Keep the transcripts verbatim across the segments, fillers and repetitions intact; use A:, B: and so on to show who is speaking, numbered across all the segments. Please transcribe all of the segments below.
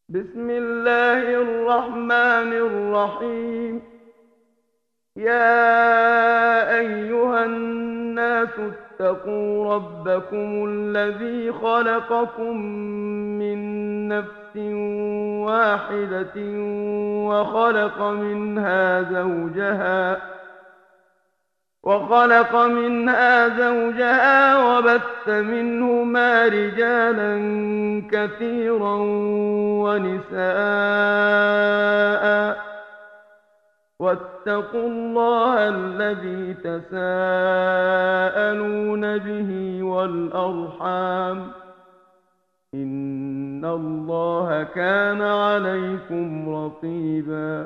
A: بسم الله الرحمن الرحيم. يا أيها الناس اتقوا ربكم الذي خلقكم من نفس واحدة وخلق منها زوجها وخلق منها زوجها وبث منهما رجالا كثيرا ونساء، واتقوا الله الذي تساءلون به والأرحام، إن الله كان عليكم رقيبا.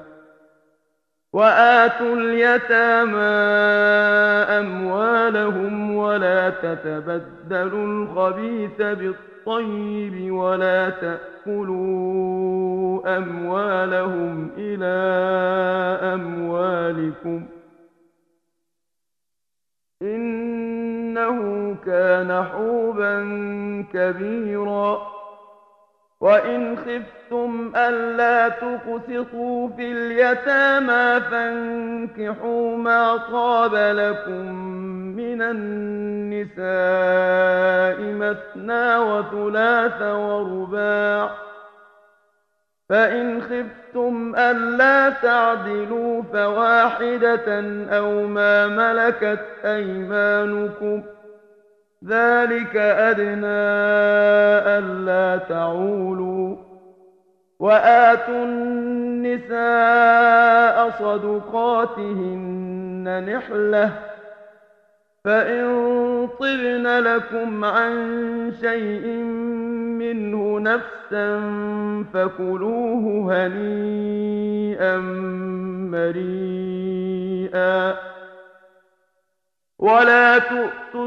A: وآتوا اليتامى أموالهم ولا تتبدلوا الخبيث بالطيب ولا تأكلوا أموالهم إلى أموالكم، إنه كان حوبا كبيرا. وإن خفتم ألا تقسطوا في اليتامى فانكحوا ما طاب لكم من النساء مثنى وثلاث ورباع، فإن خفتم ألا تعدلوا فواحدة أو ما ملكت أيمانكم، ذلك أدنى ألا تعولوا. وآتوا النساء صدقاتهن نحلة، فإن طبن لكم عن شيء منه نفسا فكلوه هنيئا مريئا. ولا تؤتوا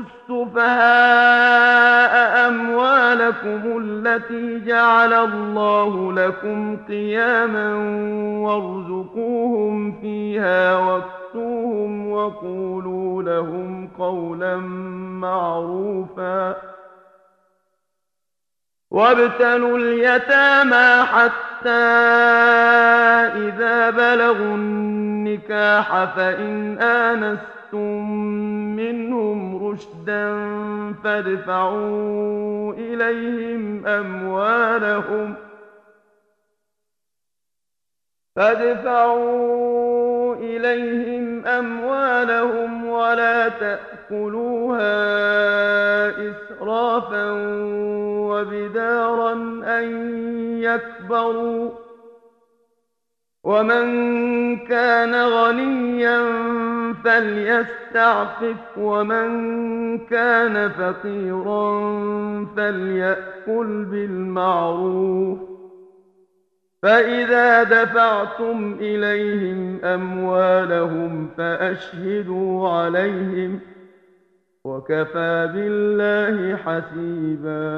A: السفهاء أموالكم التي جعل الله لكم قياما وارزقوهم فيها واكسوهم وقولوا لهم قولا معروفا. وابتلوا اليتامى حتى إذا بلغوا النكاح فإن آنستم منهم رشدا فادفعوا إليهم أموالهم فادفعوا إليهم أموالهم ولا تأكلوها إسرافا وبدارا أن يكبروا، ومن كان غنيا فليستعفف ومن كان فقيرا فليأكل بالمعروف. فإذا دفعتم إليهم أموالهم فأشهدوا عليهم، وكفى بالله حسيبا.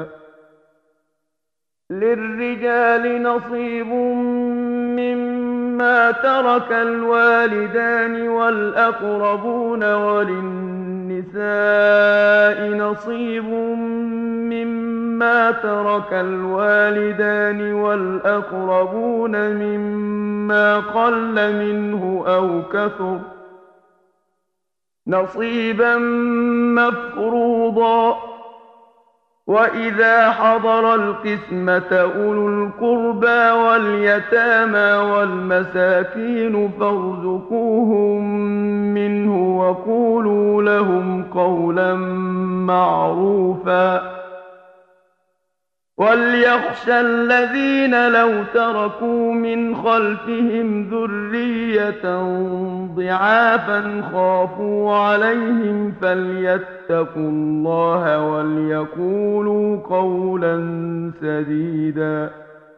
A: للرجال نصيب مما ترك الوالدان والأقربون وللنساء نصيب مما ترك الوالدان والأقربون مما قل منه أو كثر، نصيبا مفروضا. وإذا حضر القسمة أولو القربى واليتامى والمساكين فارزقوهم منه وقولوا لهم قولا معروفا. وليخشى الذين لو تركوا من خلفهم ذرية ضعافا خافوا عليهم فليتقوا الله وليقولوا قولا سديدا.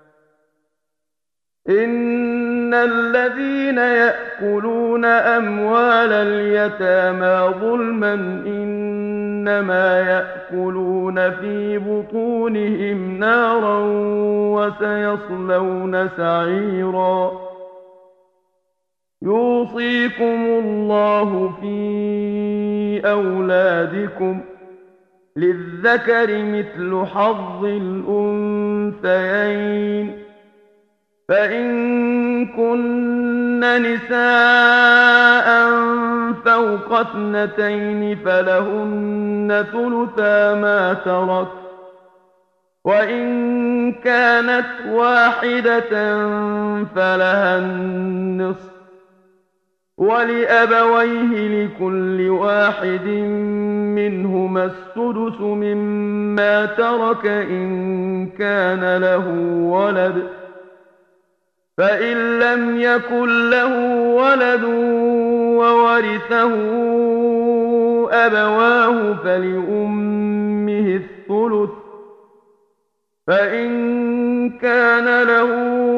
A: إن الذين يأكلون أموال اليتامى ظلما إنما يأكلون في بطونهم نارا وسيصلون سعيرا. يوصيكم الله في أولادكم للذكر مثل حظ الأنثيين، فإن كن نساء فوق اثنتين فلهن ثلثا ما ترك، وإن كانت واحدة فلها النصف، ولأبويه لكل واحد منهما السدس مما ترك إن كان له ولد، فإن لم يكن له ولد وورثه أبواه فلأمه الثلث، فإن كان له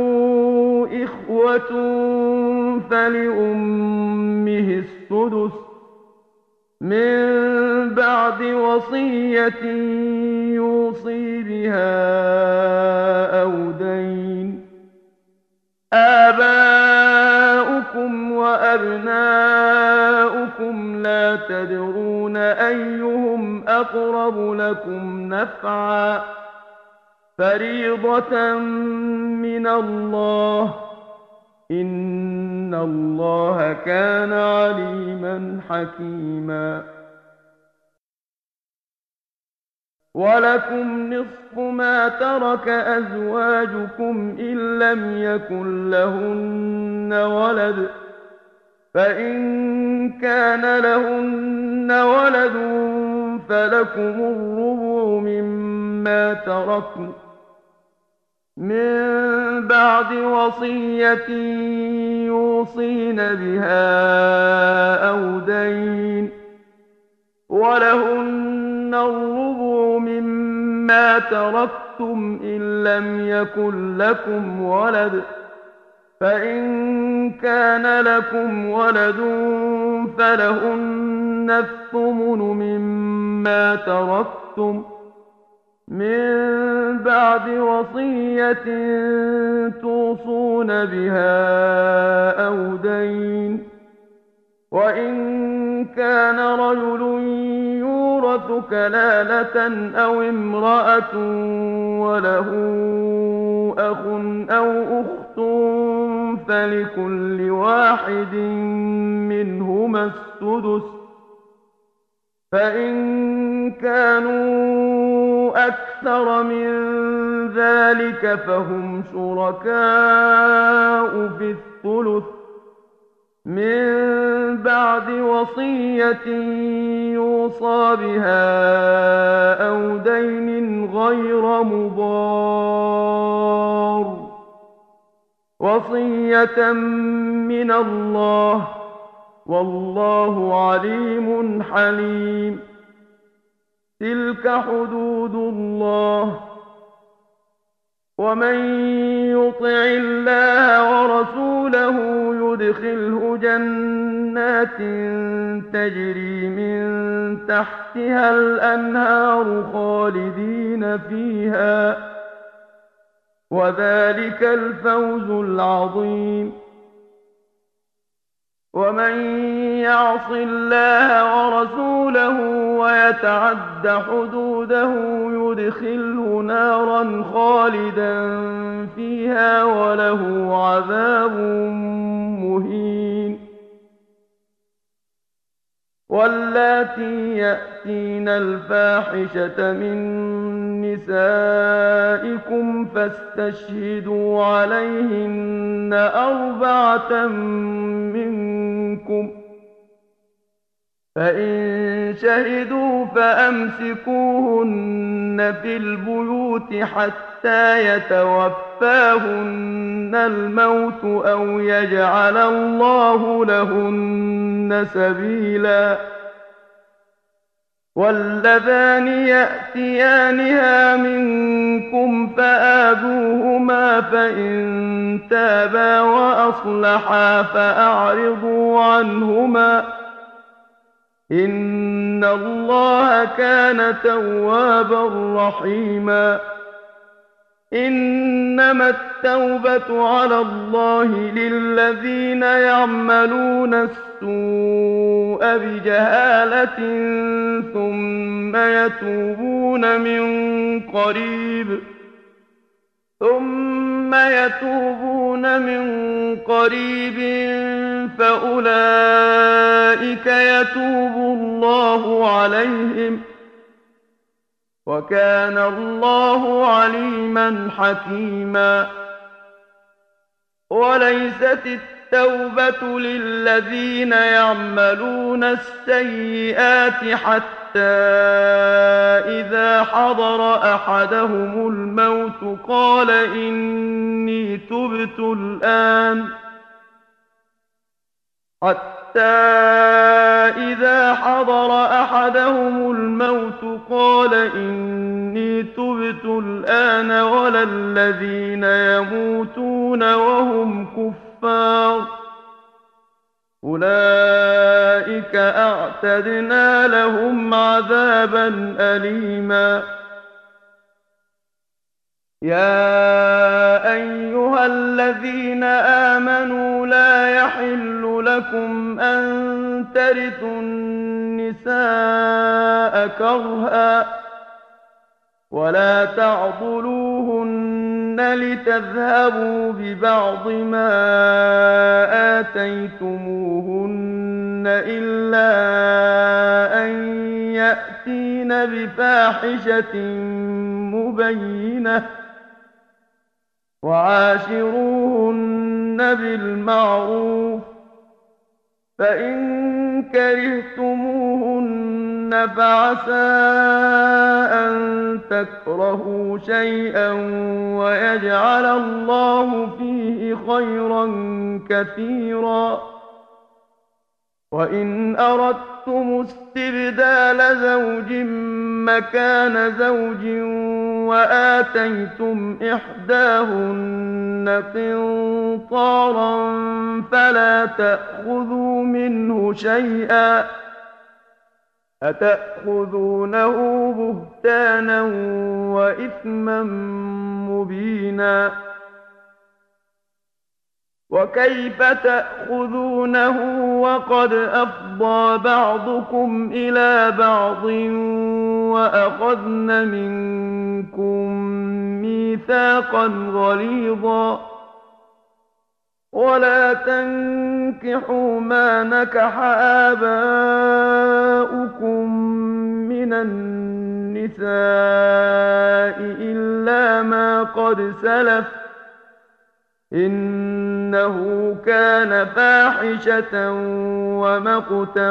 A: إخوة فلأمه السدس من بعد وصية يوصي بها أو دين. آباؤكم وأبناؤكم لا تدرون أيهم أقرب لكم نفعا، فريضة من الله، إن الله كان عليما حكيما. ولكم نصف ما ترك أزواجكم إن لم يكن لهن ولد، فإن كان لهن ولد فلكم الربع مما تركن من بعد وصية يوصين بها أو دين، ولهن الربع مما تركتم إن لم يكن لكم ولد، فإن كان لكم ولد فلهن الثمن مما تركتم من بعد وصية توصون بها أو دين. وإن كان رجل يورث كلالة أو امرأة وله أخ أو أخت فلكل واحد منهما السدس، فإن كانوا أكثر من ذلك فهم شركاء في الثلث من بعد وصية يوصى بها أو دين غير مضار، وصية من الله، والله عليم حليم. تلك حدود الله، ومن يطع الله ورسوله يدخله جنات تجري من تحتها الأنهار خالدين فيها، وذلك الفوز العظيم. ومن يعص الله ورسوله ويتعد حدوده يدخله نارا خالدا فيها وله عذاب مهين. واللاتي يأتين الفاحشة من نسائكم فاستشهدوا عليهن أربعة منكم، فإن شهدوا فأمسكوهن في البيوت حتى يتوفاهن الموت أو يجعل الله لهن سبيلا. واللذان يأتيانها منكم فآذوهما فإن تابا وأصلحا فأعرضوا عنهما، إن الله كان توابا رحيما. إنما التوبة على الله للذين يعملون السوء بجهالة ثم يتوبون من قريب ثم يتوبون يتوبون من قريب فأولئك يتوب الله عليهم وكان الله عليما حكيما وليست التوبة للذين يعملون السيئات حتى إذا حضر أحدهم الموت قال إني تبت الآن حتى إذا حضر أحدهم الموت قال إني تبت الآن ولا الذين يموتون وهم كفار أولئك أعتدنا لهم عذابا أليما يا أيها الذين آمنوا لا يحل لكم أن ترثوا النساء كرها ولا تعضلوهن لتذهبوا ببعض ما آتيتموهن إلا أن يأتين بفاحشة مبينة وعاشروهن بالمعروف فإن كرهتموهن فعسى أن تكرهوا شيئا ويجعل الله فيه خيرا كثيرا وإن أردتم استبدال زوج مكان زوج وآتيتم إحداهن قنطارا فلا تأخذوا منه شيئا أتأخذونه بهتانا وإثما مبينا وكيف تأخذونه وقد أفضى بعضكم إلى بعض وأخذن منكم ميثاقا غليظا ولا تنكحوا ما نكح آباؤكم من النساء إلا ما قد سلف إنه كان فاحشة ومقتا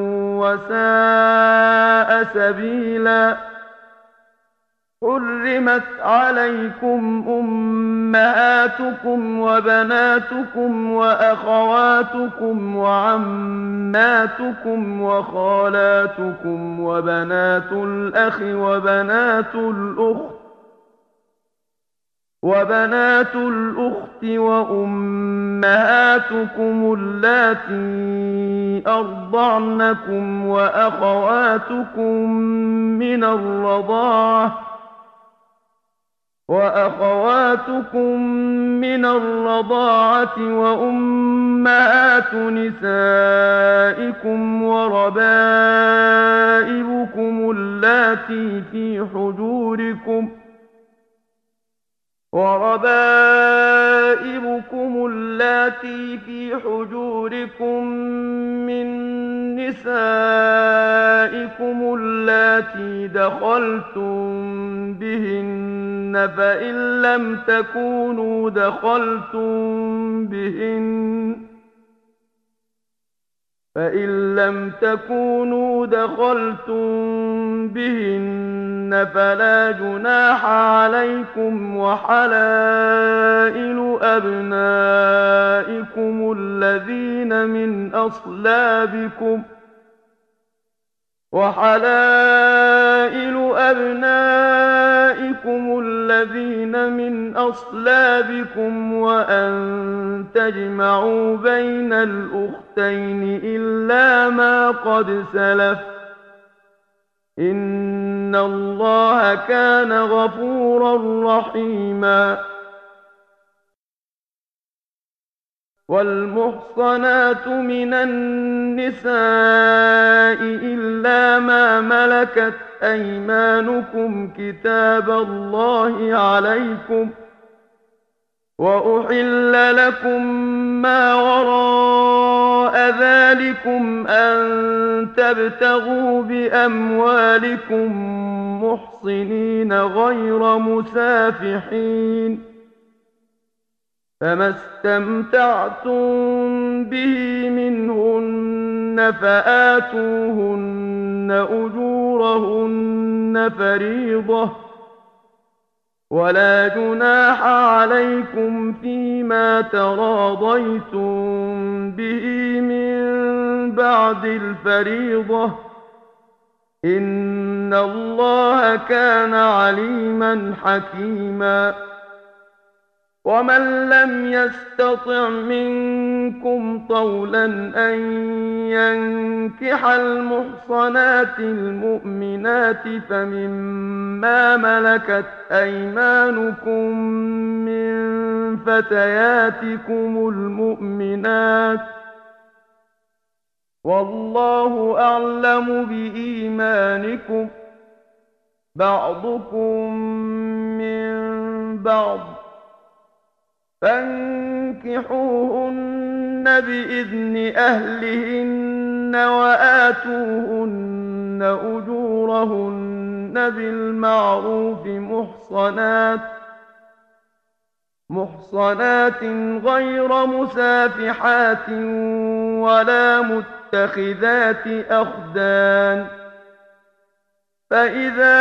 A: وساء سبيلا حرمت عليكم أمهاتكم وبناتكم وأخواتكم وعماتكم وخالاتكم وبنات الأخ وبنات الأخت وبنات الأخت وأمهاتكم اللاتي أرضعنكم وأخواتكم من الرضاعة وأخواتكم من الرضاعة وأمهات نسائكم وربائبكم اللاتي في حجوركم وربائبكم اللاتي في حجوركم من نسائكم اللاتي دخلتم بهن فإن لم تكونوا دخلتم بهن فإن لم تكونوا دخلتم بهن فلا جناح عليكم وحلائل أبنائكم الذين من أصلابكم وحلائل أبنائكم الذين من أصلابكم وأن تجمعوا بين الأختين إلا ما قد سلف إن الله كان غفورا رحيما والمحصنات من النساء إلا ما ملكت أيمانكم كتاب الله عليكم وأحل لكم ما وراء ذلكم أن تبتغوا بأموالكم محصنين غير مسافحين، فما استمتعتم به منهن فآتوهن أجورهن فريضة، ولا جناح عليكم فيما تراضيتم به من بعد الفريضة، إن الله كان عليما حكيما. ومن لم يستطع منكم طولا أن ينكح المحصنات المؤمنات فمما ملكت أيمانكم من فتياتكم المؤمنات، والله أعلم بإيمانكم، بعضكم من بعض، فانكحوهن بإذن أهلهن وآتوهن أجورهن بالمعروف محصنات محصنات غير مسافحات ولا متخذات أخدان، فإذا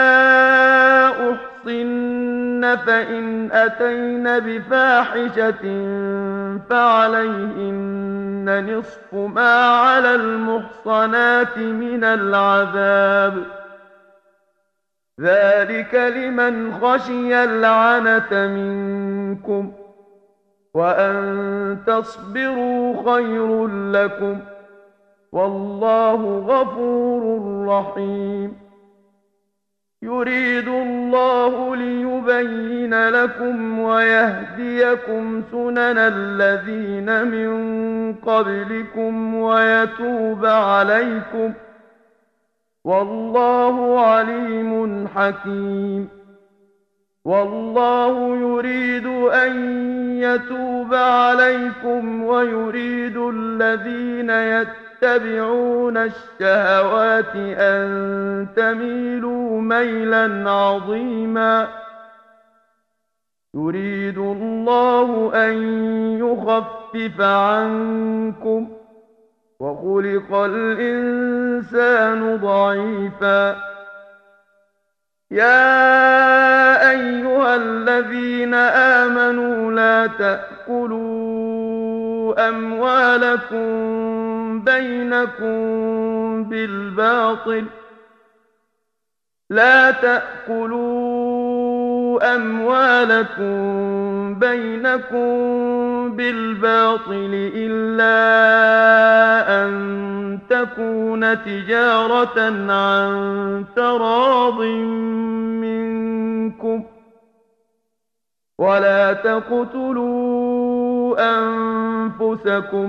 A: أحصن فإن أتين بفاحشة فعليهن نصف ما على المحصنات من العذاب، ذلك لمن خشي العنة منكم، وأن تصبروا خير لكم، والله غفور رحيم. يريد الله ليبين لكم ويهديكم سنن الذين من قبلكم ويتوب عليكم، والله عليم حكيم. والله يريد أن يتوب عليكم ويريد الذين يتبعون الشهوات أن تميلوا ميلا عظيما. يريد الله أن يخفف عنكم، وخلق الإنسان ضعيفا. يا أيها الذين آمنوا لا تأكلوا أموالكم بينكم بالباطل لا تأكلوا أموالكم بينكم بالباطل إلا أن تكون تجارة عن تراض منكم، ولا تقتلوا أنفسكم،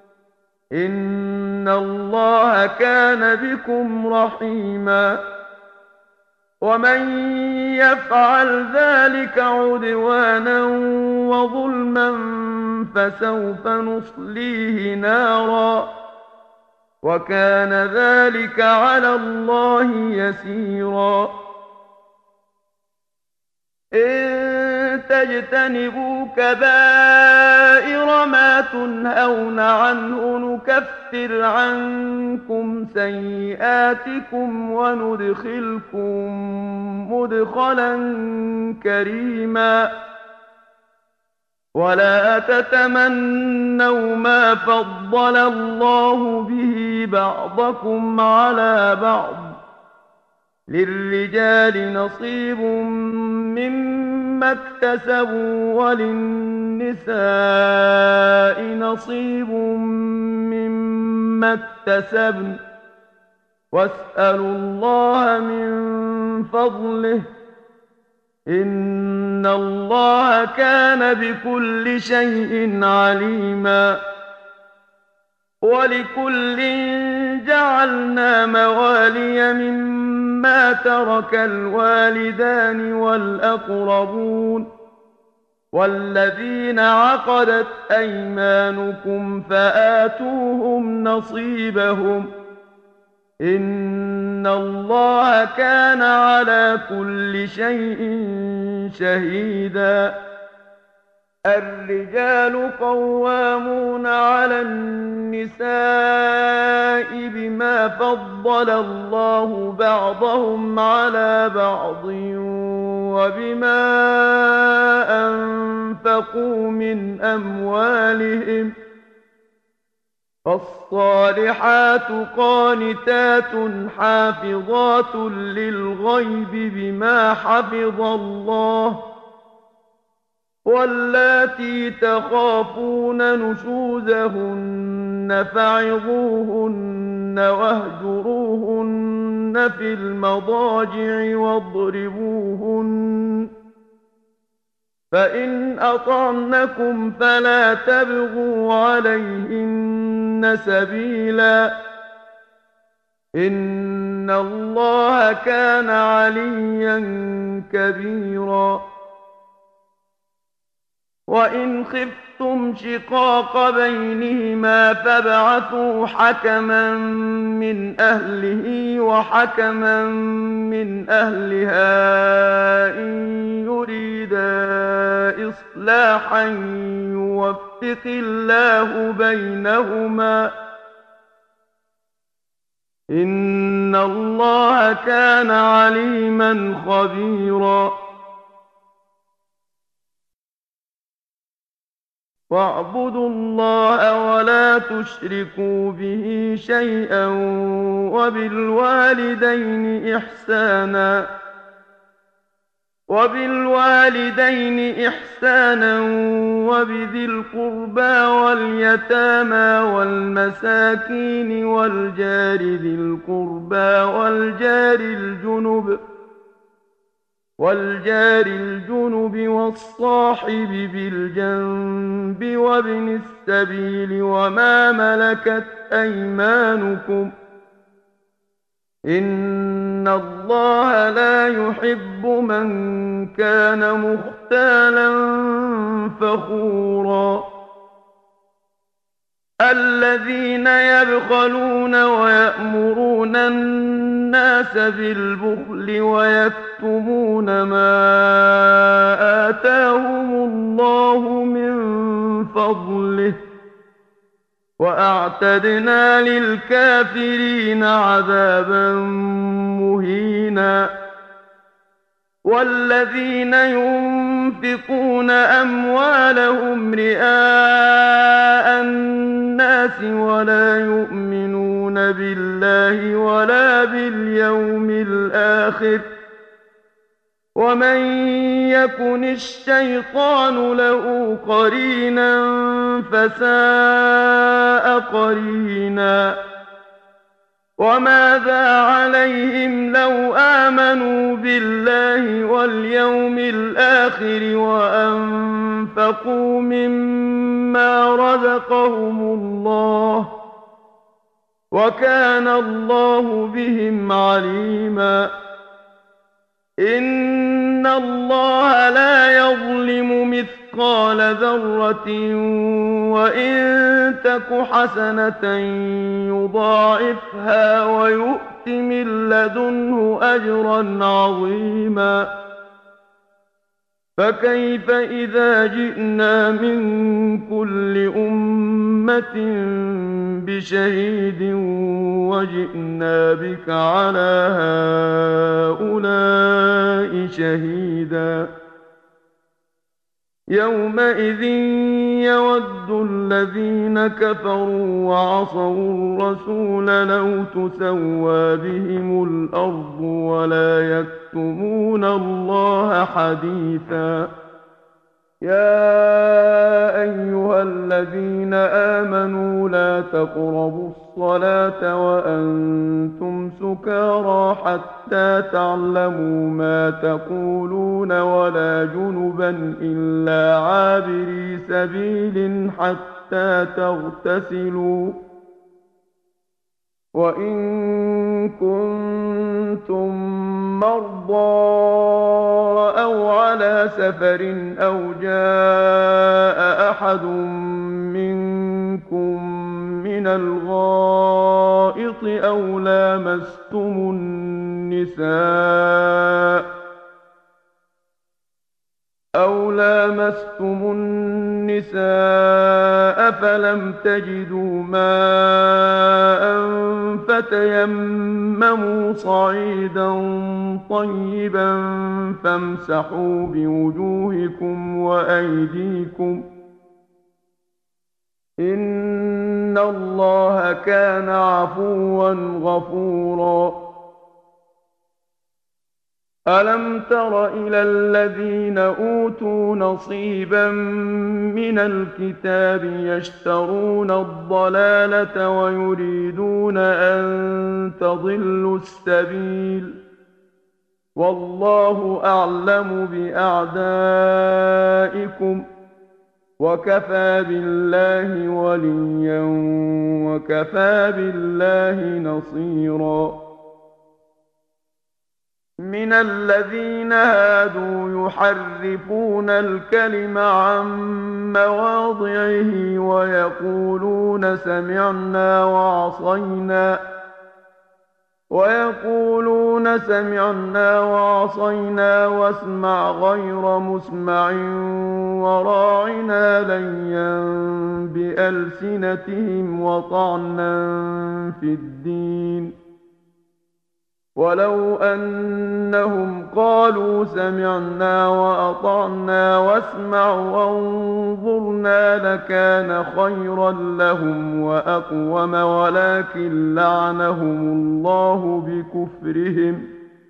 A: إن الله كان بكم رحيما. ومن يفعل ذلك عدوانا وظلما فسوف نصليه نارا، وكان ذلك على الله يسيرا. إن تجتنبوا كبائر ما تنهون عنه نكفر عنكم سيئاتكم وندخلكم مدخلا كريما. ولا تتمنوا ما فضل الله به بعضكم على بعض، للرجال نصيب مما اكتسبوا وللنساء نصيب مما اكتسبن، واسألوا الله من فضله، إن الله كان بكل شيء عليما. ولكل جعلنا موالي مما ترك الوالدان والأقربون، والذين عقدت أيمانكم فآتوهم نصيبهم إن الله كان على كل شيء شهيدا. الرجال قوامون على النساء بما فضل الله بعضهم على بعض وبما أنفقوا من أموالهم فالصالحات قانتات حافظات للغيب بما حفظ الله واللاتي تخافون نشوزهن فعظوهن واهجروهن في المضاجع واضربوهن فإن أطعنكم فلا تبغوا عليهن سبيلا إن الله كان عليا كبيرا. وإن خفتم شقاق بينهما فابعثوا حكما من أهله وحكما من أهلها إن يريدا إصلاحا يوفق الله بينهما إن الله كان عليما خبيرا. واعبدوا الله ولا تشركوا به شيئا وبالوالدين إحسانا وبالوالدين إحسانا وبذي القربى واليتامى والمساكين والجار ذي القربى والجار الجنب والجار الجنب والصاحب بالجنب وابن السبيل وما ملكت أيمانكم إن الله لا يحب من كان مختالا فخورا. الذين يبخلون ويأمرون الناس بالبخل ويكتمون ما آتاهم الله من فضله وأعتدنا للكافرين عذابا مهينا. والذين ينفقون أموالهم رئاء الناس ولا يؤمنون بالله ولا باليوم الآخر ومن يكن الشيطان له قرينا فساء قرينا. وماذا عليهم لو آمنوا بالله واليوم الآخر وأنفقوا مما رزقهم الله وكان الله بهم عليما. إن الله لا يظلم مثقال ذرة وإن تك حسنة يضاعفها ويؤت من لدنه أجرا عظيما. فكيف إذا جئنا من كل أمة بشهيد وجئنا بك على هؤلاء شهيدا. يومئذ يود الذين كفروا وعصوا الرسول لو تسوى بهم الأرض ولا يكتمون الله حديثا. يا أيها الذين آمنوا لا تقربوا الصلاة وأنتم سكارى حتى تعلموا ما تقولون ولا جنبا إلا عابري سبيل حتى تغتسلوا وإن كنتم مرضى أو على سفر أو جاء أحد منكم من الغائط أو لامستم النساء أو لامستم النساء فلم تجدوا ماء فتيمموا صعيدا طيبا فامسحوا بوجوهكم وأيديكم إن الله كان عفوا غفورا. ألم تر إلى الذين أوتوا نصيبا من الكتاب يشترون الضلالة ويريدون أن تضلوا السبيل والله أعلم بأعدائكم وكفى بالله وليا وكفى بالله نصيرا. من الذين هادوا يحرفون الكلم عن مواضعه ويقولون سمعنا وعصينا ويقولون سمعنا وعصينا واسمع غير مسمع وراعنا ليا بألسنتهم وطعنا في الدين ولو أنهم قالوا سمعنا وأطعنا واسمع وانظرنا لكان خيرا لهم وأقوم ولكن لعنهم الله بكفرهم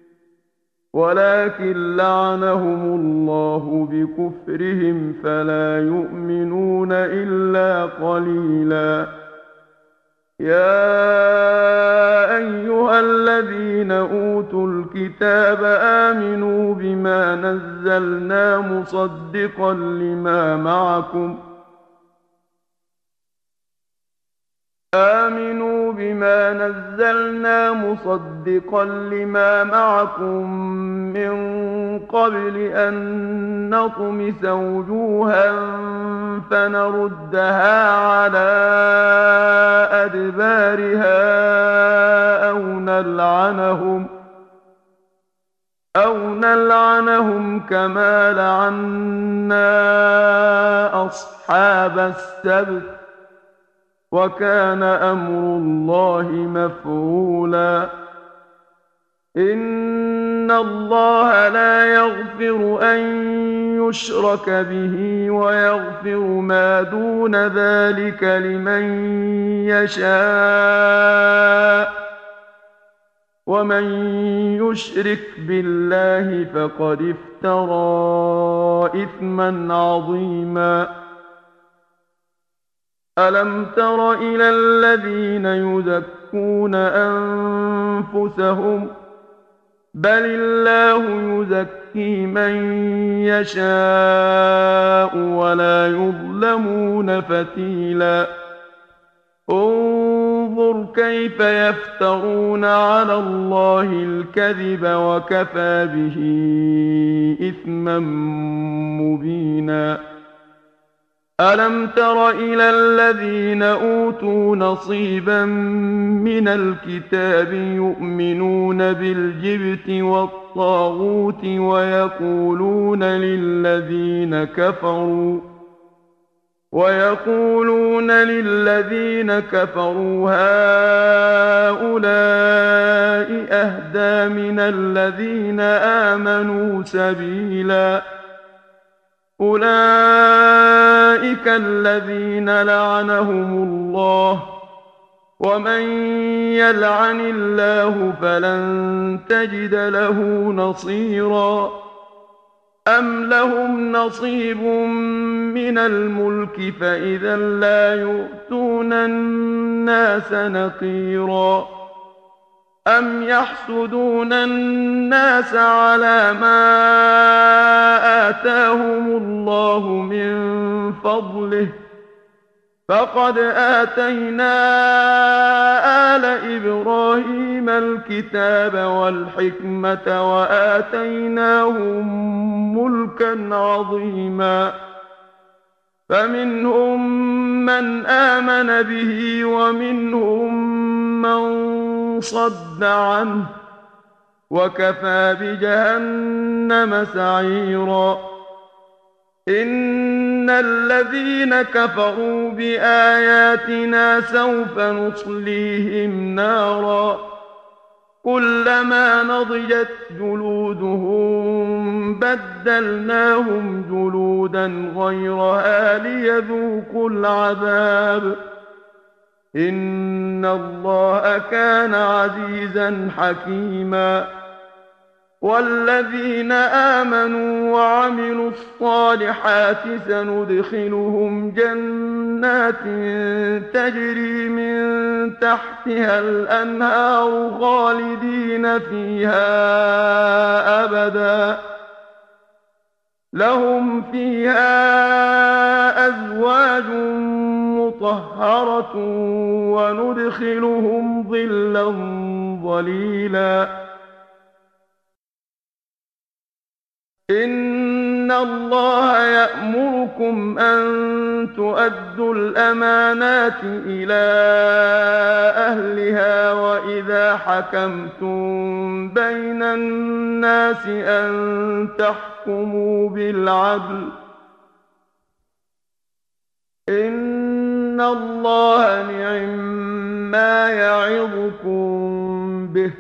A: ولكن لعنهم الله بكفرهم فلا يؤمنون إلا قليلا. يا أيها الذين أوتوا الكتاب آمنوا بما نزلنا مصدقا لما معكم آمنوا بما نزلنا مصدقا لما معكم من قبل أن نطمس وجوها فنردها على أدبارها أو نلعنهم أو نلعنهم كما لعنا أصحاب السبت وكان أمر الله مفعولا. إن الله لا يغفر أن يشرك به ويغفر ما دون ذلك لمن يشاء ومن يشرك بالله فقد افترى إثما عظيما. ألم تر إلى الذين يزكون أنفسهم بل الله يزكي من يشاء ولا يظلمون فتيلا. انظر كيف يفترون على الله الكذب وكفى به إثما مبينا. ألم تر إلى الذين أوتوا نصيبا من الكتاب يؤمنون بالجبت والطاغوت ويقولون للذين كفروا ويقولون للذين كفروا هؤلاء أهدى من الذين آمنوا سبيلا. أولئك الذين لعنهم الله ومن يلعن الله فلن تجد له نصيرا. أم لهم نصيب من الملك فإذا لا يؤتون الناس نقيرا. أم يحسدون الناس على ما آتاهم الله من فضله فقد آتينا آل إبراهيم الكتاب والحكمة وآتيناهم ملكا عظيما فمنهم من آمن به ومنهم من صد عنه وكفى بجهنم سعيرا إن الذين كفروا بآياتنا سوف نصليهم نارا كلما نضجت جلودهم بدلناهم جلودا غيرها ليذوقوا العذاب إن الله كان عزيزا حكيما والذين آمنوا وعملوا الصالحات سندخلهم جنات تجري من تحتها الأنهار خالدين فيها أبدا لهم فيها أزواج مطهرة وندخلهم ظلا ظليلا إن الله يأمركم أن تؤدوا الأمانات إلى أهلها وإذا حكمتم بين الناس أن تحكموا بالعدل إن الله نعما يعظكم به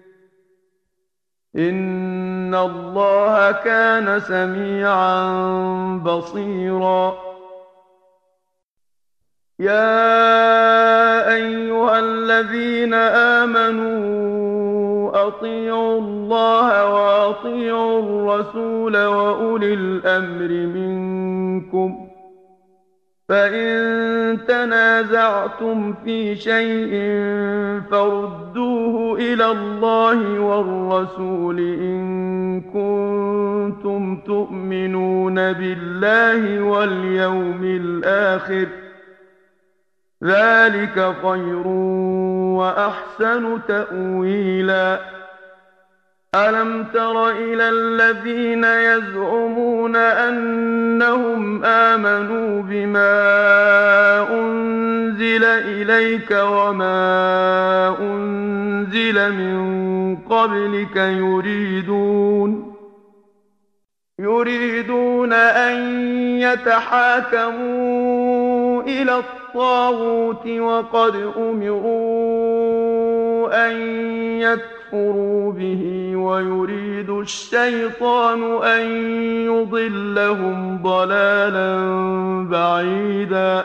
A: إن الله كان سميعا بصيرا يا أيها الذين آمنوا أطيعوا الله وأطيعوا الرسول وأولي الأمر منكم فإن تنازعتم في شيء فردوه إلى الله والرسول إن كنتم تؤمنون بالله واليوم الآخر ذلك خير وأحسن تأويلا ألم تر إلى الذين يزعمون أنهم آمنوا بما أنزل إليك وما أنزل من قبلك يريدون يريدون أن يتحاكموا إلى الطاغوت وقد أمروا أن يكفروا به ويريد الشيطان أن يضلهم ضلالا بعيدا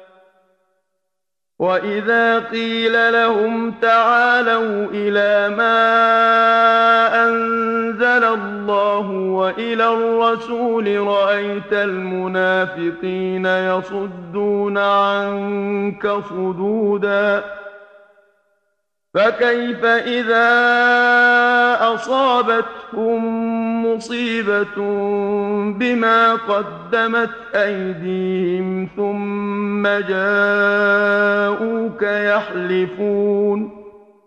A: وإذا قيل لهم تعالوا إلى ما أنزل الله وإلى الرسول رأيت المنافقين يصدون عنك صدودا فكيف إذا أصابتهم مصيبة بما قدمت أيديهم ثم جاءوك يحلفون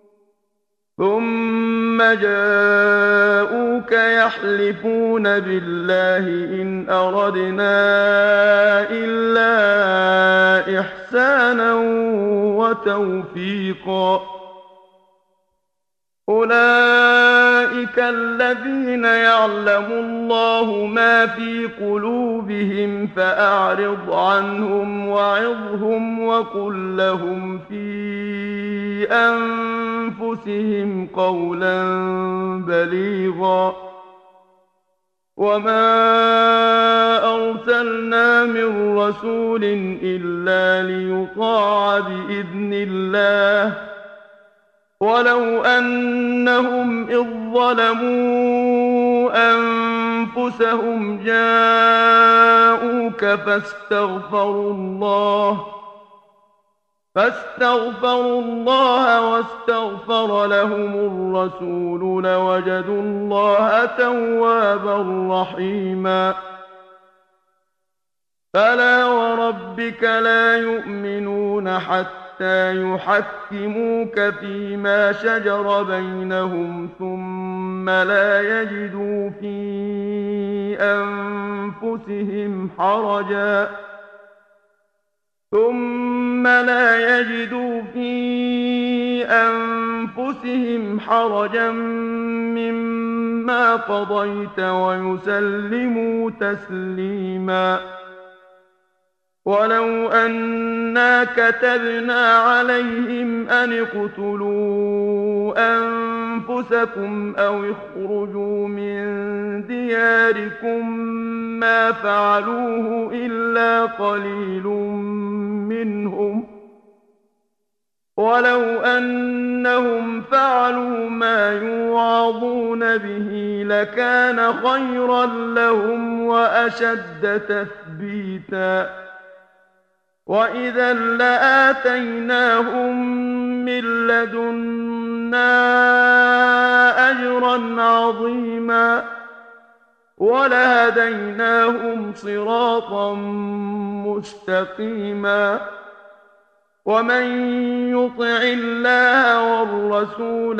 A: ثم جاءوك يحلفون بالله إن أردنا إلا إحسانا وتوفيقا أولئك الذين يعلم الله ما في قلوبهم فأعرض عنهم وعظهم وقل لهم في أنفسهم قولا بليغا وما أرسلنا من رسول إلا ليطاع بإذن الله ولو أنهم إذ ظلموا أنفسهم جاءوك فاستغفروا الله فاستغفروا الله واستغفر لهم الرسول لوجدوا الله توابا رحيما فلا وربك لا يؤمنون حتى يحكموك فيما شجر بينهم ثم لا يجدوا في أنفسهم حرجا ثم لا يجدوا في أنفسهم حرجا مما قضيت ويسلموا تسليما ولو أنا كتبنا عليهم أن اقتلوا أنفسكم أو اخرجوا من دياركم ما فعلوه إلا قليل منهم ولو أنهم فعلوا ما يوعظون به لكان خيرا لهم وأشد تثبيتا وإذا لآتيناهم من لدنا أجرا عظيما ولهديناهم صراطا مستقيما ومن يطع الله والرسول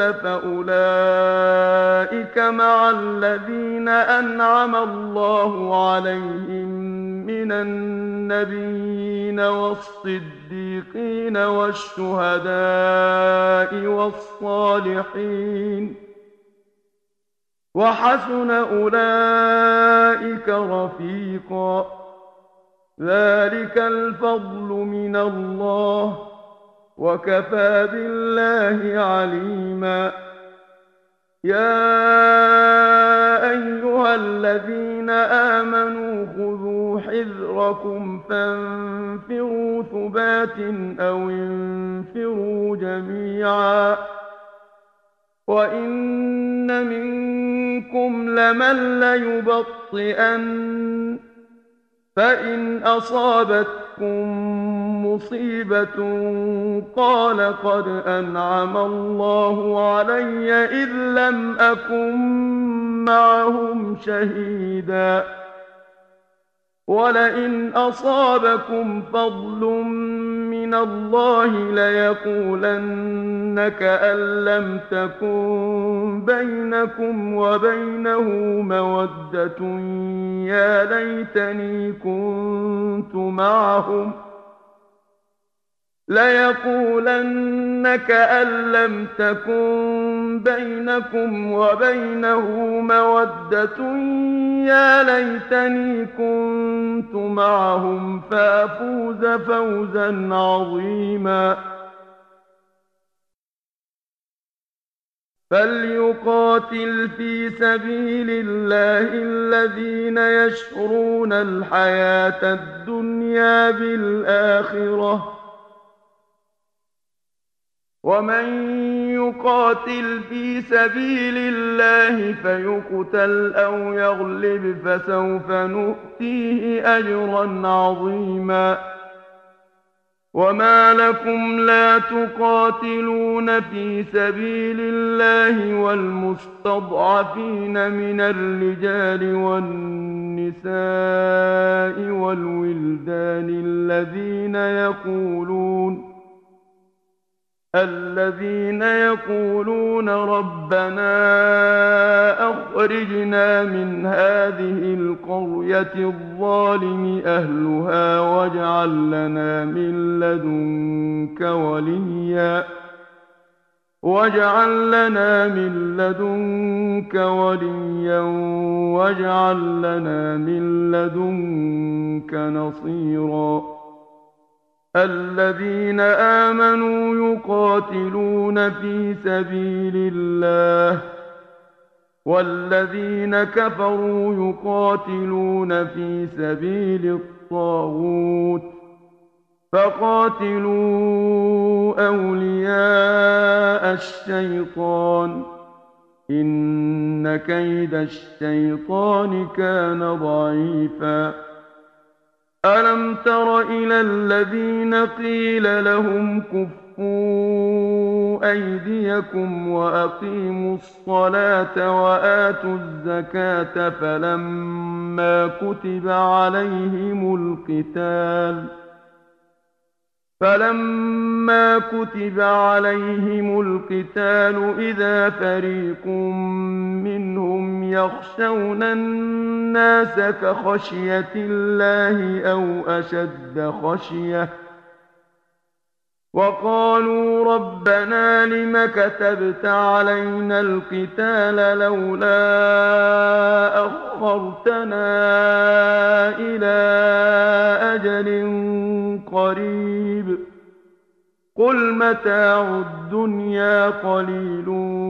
A: فأولئك مع الذين أنعم الله عليهم من النبيين والصديقين والشهداء والصالحين وحسن أولئك رفيقا ذلك الفضل من الله وكفى بالله عليما يا أيها الذين آمنوا خذوا حذركم فانفروا ثبات أو انفروا جميعا وإن منكم لمن ليبطئن فإن أصابتكم مصيبة قال قد أنعم الله علي إذ لم أكن معهم شهيدا ولئن أصابكم فضل من الله ليقولن كأن لم تكن بينكم وبينه مودة يا ليتني كنت معهم ليقولن كأن لم تكن بينكم وبينه مودة يا ليتني كنت معهم فأفوز فوزا عظيما فليقاتل في سبيل الله الذين يشرون الحياة الدنيا بالآخرة ومن يقاتل في سبيل الله فيقتل أو يغلب فسوف نؤتيه أجرا عظيما وما لكم لا تقاتلون في سبيل الله والمستضعفين من الرجال والنساء والولدان الذين يقولون الذين يقولون ربنا أخرجنا من هذه القرية الظالم أهلها واجعل لنا من لدنك وليا واجعل لنا من لدنك وليا واجعل لنا من لدنك نصيرا الذين آمنوا يقاتلون في سبيل الله والذين كفروا يقاتلون في سبيل الطاغوت فقاتلوا أولياء الشيطان إن كيد الشيطان كان ضعيفا ألم تر إلى الذين قيل لهم كفوا أيديكم وأقيموا الصلاة وآتوا الزكاة فلما كتب عليهم القتال فلما كتب عليهم القتال إذا فريق منهم يخشون الناس كخشية الله أو أشد خشية وقالوا ربنا لم كتبت علينا القتال لولا أخرتنا إلى أجل قريب قل متاع الدنيا قليل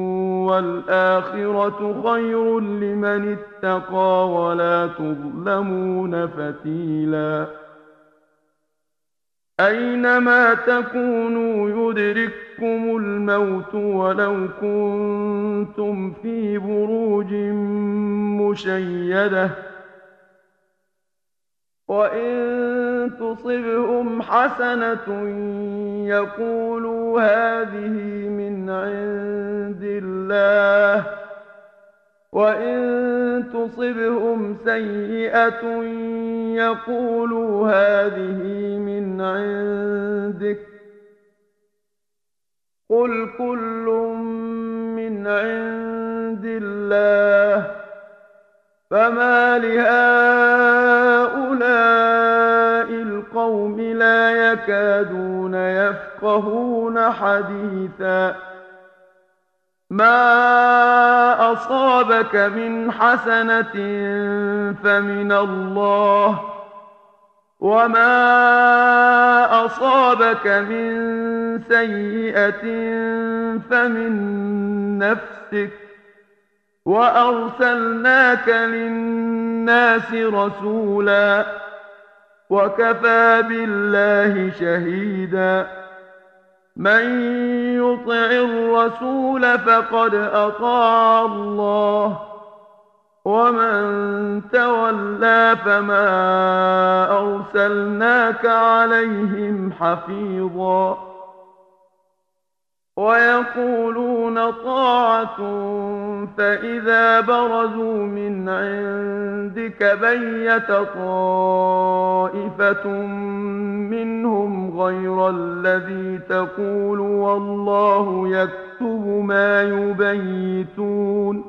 A: والآخرة خير لمن اتقى ولا تظلمون فتيلا أينما تكونوا يدرككم الموت ولو كنتم في بروج مشيدة وإن تصبهم حسنة يقولوا هذه من عند الله وإن تصبهم سيئة يقولوا هذه من عندك قل كل من عند الله فما لهؤلاء القوم لا يكادون يفقهون حديثا ما أصابك من حسنة فمن الله وما أصابك من سيئة فمن نفسك وأرسلناك للناس رسولا وكفى بالله شهيدا من يطع الرسول فقد أطاع الله ومن تولى فما أرسلناك عليهم حفيظا ويقولون طاعة فإذا برزوا من عندك بيت طائفة منهم غير الذي تقول والله يكتب ما يبيتون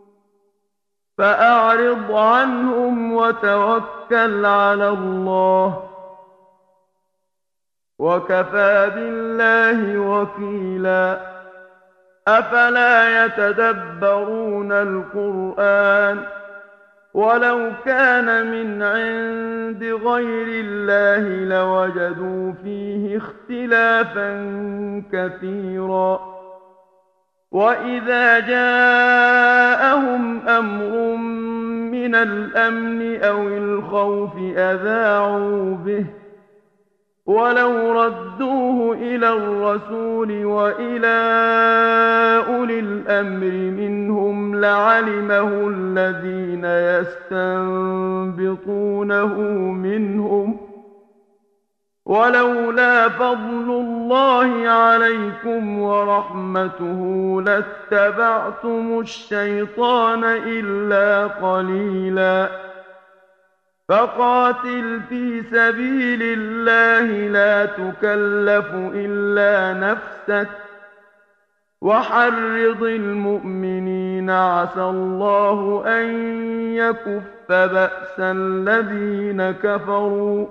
A: فأعرض عنهم وتوكل على الله وكفى بالله وكيلا أفلا يتدبرون القرآن ولو كان من عند غير الله لوجدوا فيه اختلافا كثيرا وإذا جاءهم أمر من الأمن أو الخوف أذاعوا به ولو ردوه إلى الرسول وإلى أولي الأمر منهم لعلمه الذين يستنبطونه منهم ولولا فضل الله عليكم ورحمته لاتبعتم الشيطان إلا قليلا فقاتل في سبيل الله لا تكلف إلا نفسك وحرض المؤمنين عسى الله أن يكف بأس الذين كفروا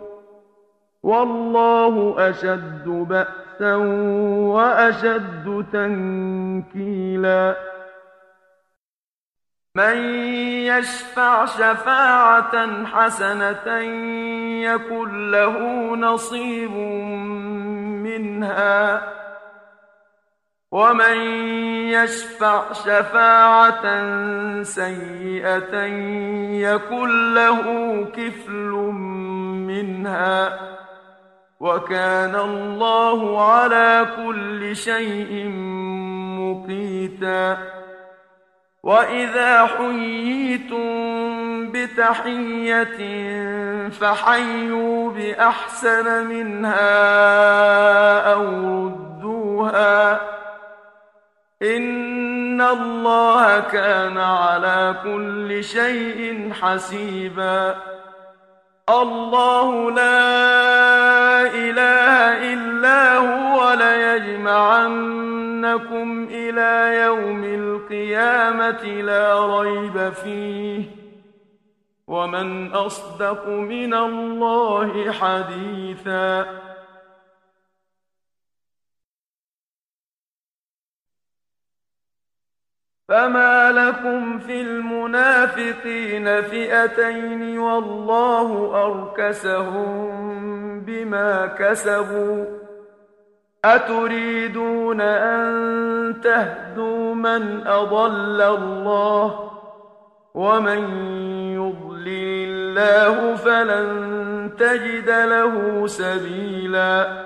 A: والله أشد بأسا وأشد تنكيلا من يشفع شفاعة حسنة يكن له نصيب منها ومن يشفع شفاعة سيئة يكن له كفل منها وكان الله على كل شيء مقيتا وإذا حييتم بتحية فحيوا بأحسن منها أو ردوها إن الله كان على كل شيء حسيبا. الله لا إله إلا هو ليجمعنكم إلى يوم القيامة لا ريب فيه ومن أصدق من الله حديثا. فما لكم في المنافقين فئتين والله أركسهم بما كسبوا أتريدون أن تهدوا من أضل الله ومن يضلل الله فلن تجد له سبيلا.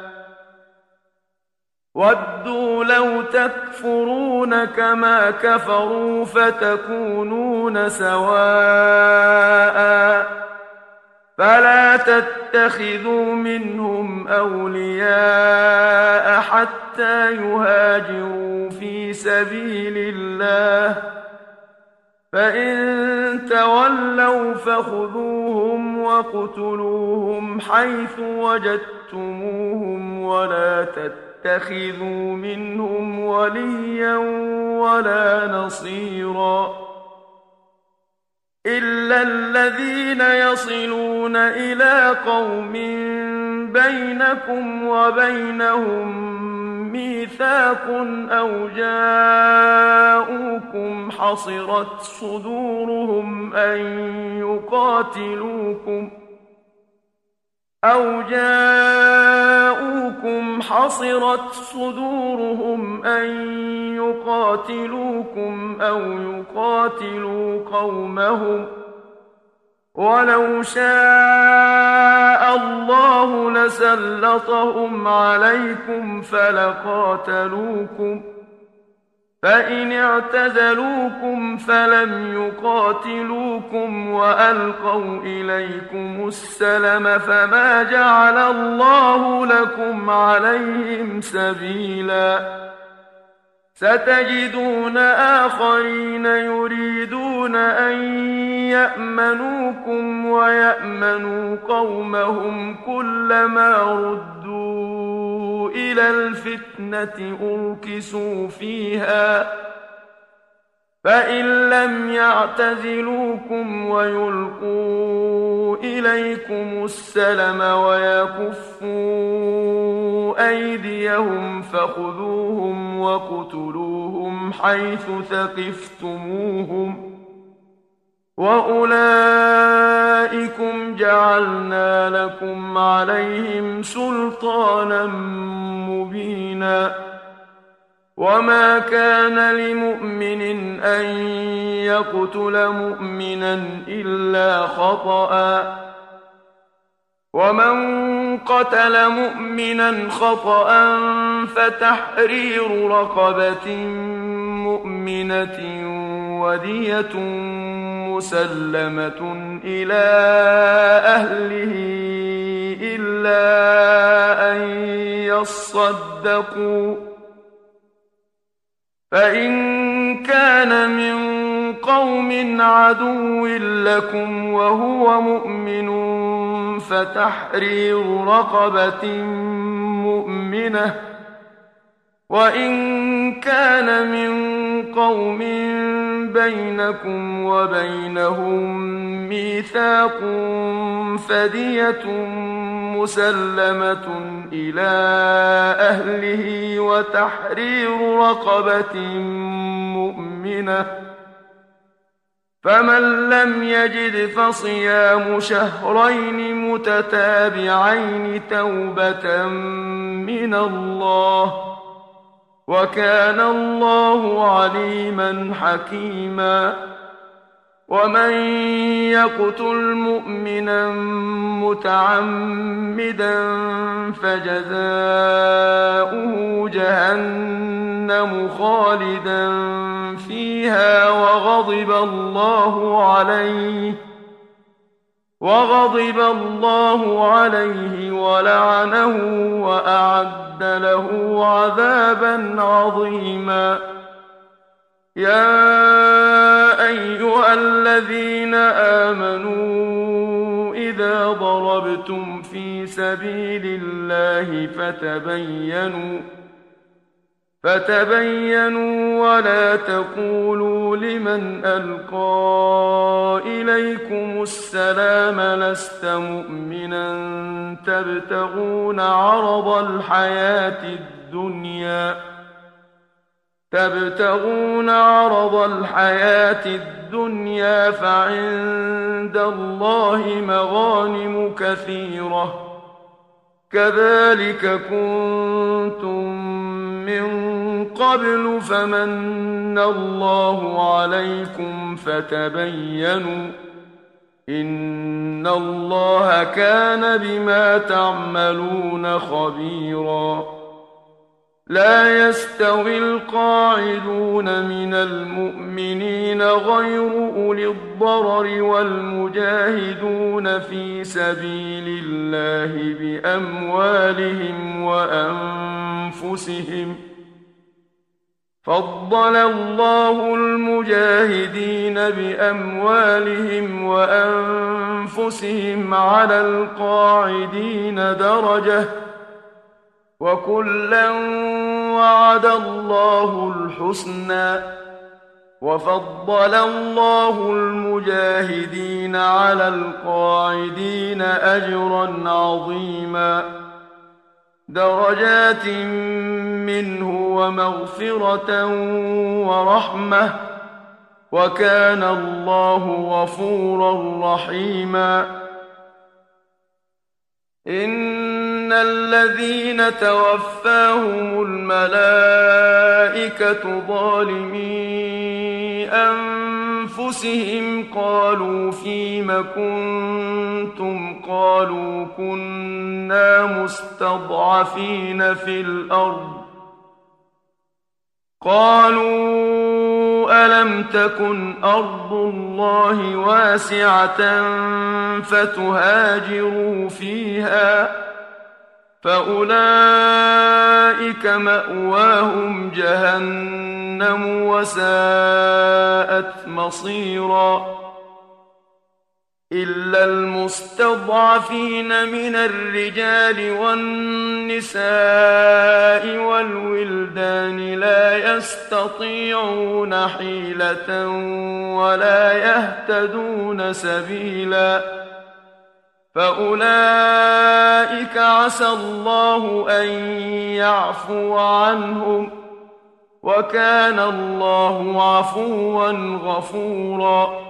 A: ودوا لو تكفرون كما كفروا فتكونون سواء فلا تتخذوا منهم أولياء حتى يهاجروا في سبيل الله فإن تولوا فخذوهم وقتلوهم حيث وجدتموهم ولا تتخذوا اتخذوا منهم وليا ولا نصيرا إلا الذين يصلون إلى قوم بينكم وبينهم ميثاق أو جاءوكم حصرت صدورهم أن يقاتلوكم أو جاءوكم حصرت صدورهم أن يقاتلوكم أو يقاتلوا قومهم ولو شاء الله لسلطهم عليكم فلقاتلوكم فإن اعتزلوكم فلم يقاتلوكم وألقوا إليكم السلم فما جعل الله لكم عليهم سبيلا. ستجدون آخرين يريدون أن يأمنوكم ويأمنوا قومهم كلما ردوا إلى الفتنة أركسوا فيها فإن لم يعتزلوكم ويلقوا إليكم السلم ويكفوا أيديهم فخذوهم وقتلوهم حيث ثقفتموهم وأولئكم جعلنا لكم عليهم سلطانا مبينا. وما كان لمؤمن أن يقتل مؤمنا إلا خطأ ومن قتل مؤمنا خطأ فتحرير رقبة مؤمنة ودية مسلمة إلى أهله إلا أن يصدقوا فإن كان من قوم عدو لكم وهو مؤمن فتحرير رقبة مؤمنة وإن كان من قوم بينكم وبينهم ميثاق فدية مسلمة إلى أهله وتحرير رقبة مؤمنة فمن لم يجد فصيام شهرين متتابعين توبة من الله وكان الله عليما حكيما. ومن يقتل مؤمنا متعمدا فجزاؤه جهنم خالدا فيها وغضب الله عليه وغضب الله عليه ولعنه وأعد له عذابا عظيما. يا أيها الذين آمنوا إذا ضربتم في سبيل الله فتبينوا فتبينوا ولا تقولوا لمن ألقى إليكم السلام لست مؤمنا تبتغون عرض الحياة الدنيا تبتغون عرض الحياة الدنيا فعند الله مغانم كثيرة كذلك كنتم من قبل فمن الله عليكم فتبينوا إن الله كان بما تعملون خبيرا. لا يستوي القاعدون من المؤمنين غير أولي الضرر والمجاهدون في سبيل الله بأموالهم وأنفسهم فضل الله المجاهدين بأموالهم وأنفسهم على القاعدين درجة وكلا وعد الله الحسنى وفضل الله المجاهدين على القاعدين أجرا عظيما درجات منه ومغفرة ورحمة وكان الله غفورا رحيما. إن الذين توفاهم الملائكة ظالمي أنفسهم قالوا فيم كنتم قالوا كنا مستضعفين في الأرض قالوا ألم تكن أرض الله واسعة فتهاجروا فيها فأولئك مأواهم جهنم وساءت مصيرا. إلا المستضعفين من الرجال والنساء والولدان لا يستطيعون حيلة ولا يهتدون سبيلا فأولئك عسى الله أن يعفو عنهم وكان الله عفوا غفورا.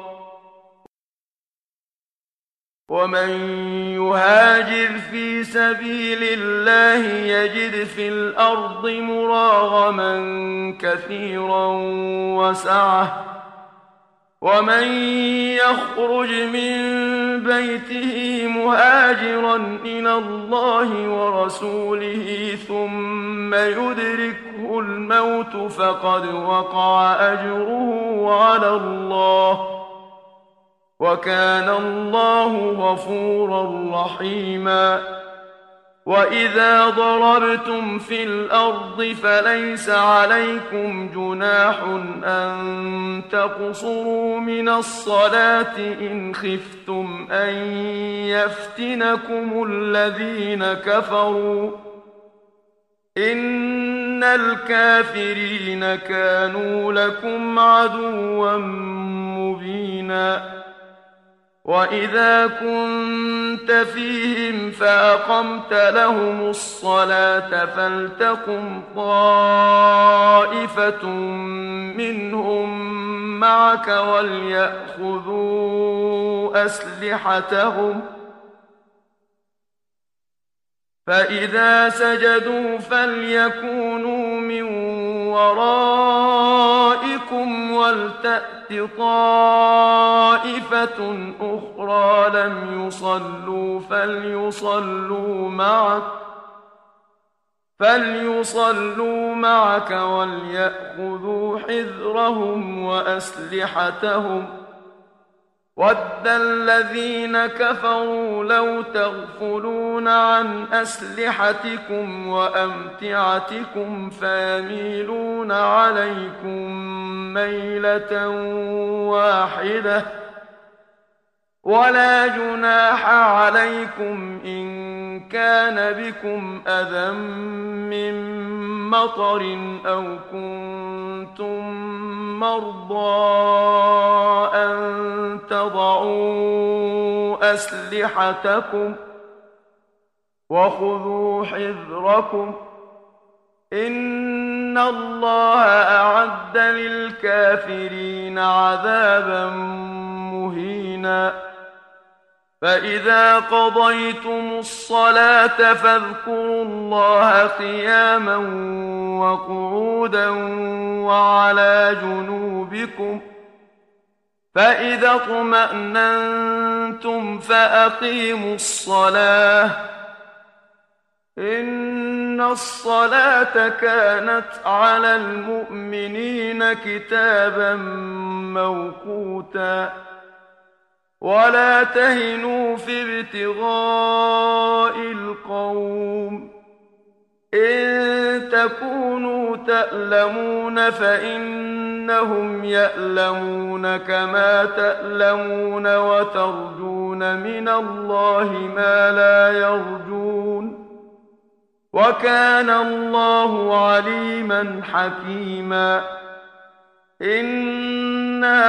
A: ومن يهاجر في سبيل الله يجد في الأرض مراغما كثيرا وسعة ومن يخرج من بيته مهاجرا إلى الله ورسوله ثم يدركه الموت فقد وقع أجره على الله وكان الله غفورا رحيما. وإذا ضربتم في الأرض فليس عليكم جناح أن تقصروا من الصلاة إن خفتم أن يفتنكم الذين كفروا إن الكافرين كانوا لكم عدوا مبينا. وإذا كنت فيهم فأقمت لهم الصلاة فلتقم طائفة منهم معك وليأخذوا أسلحتهم فإذا سجدوا فليكونوا من ورائكم ولتأت طائفة أخرى لم يصلوا فليصلوا معك فليصلوا معك وليأخذوا حذرهم وأسلحتهم وَدَّ الَّذِينَ كَفَرُوا لَوْ تَغْفُلُونَ عَنْ أَسْلِحَتِكُمْ وَأَمْتِعَتِكُمْ فَيَمِيلُونَ عَلَيْكُمْ مَيْلَةً وَاحِدَةً وَلَا جُنَاحَ عَلَيْكُمْ إِن كَانَ بِكُمْ أَذًى مِّن مَّطَرٍ أَوْ كُنتُم مَّرْضَىٰ أَن تَضَعُوا أَسْلِحَتَكُمْ وَخُذُوا حِذْرَكُمْ ۗ إِنَّ اللَّهَ أَعَدَّ لِلْكَافِرِينَ عَذَابًا مُّهِينًا. فَإِذَا قَضَيْتُمُ الصَّلَاةَ فاذكروا اللَّهَ قِيَامًا وَقُعُودًا وَعَلَىٰ جُنُوبِكُمْ ۚ فَإِذَا اطْمَأْنَنتُمْ فَأَقِيمُوا الصَّلَاةَ ۚ إِنَّ الصَّلَاةَ كَانَتْ عَلَى الْمُؤْمِنِينَ كِتَابًا مَّوْقُوتًا. وَلَا تَهِنُوا فِي ابْتِغَاءِ الْقَوْمِ ۖ إِن تَكُونُوا تَأْلَمُونَ فَإِنَّهُمْ يَأْلَمُونَ كَمَا تَأْلَمُونَ وَتَرْجُونَ مِنَ اللَّهِ مَا لَا يَرْجُونَ ۗ وَكَانَ اللَّهُ عَلِيمًا حَكِيمًا. إِنَّا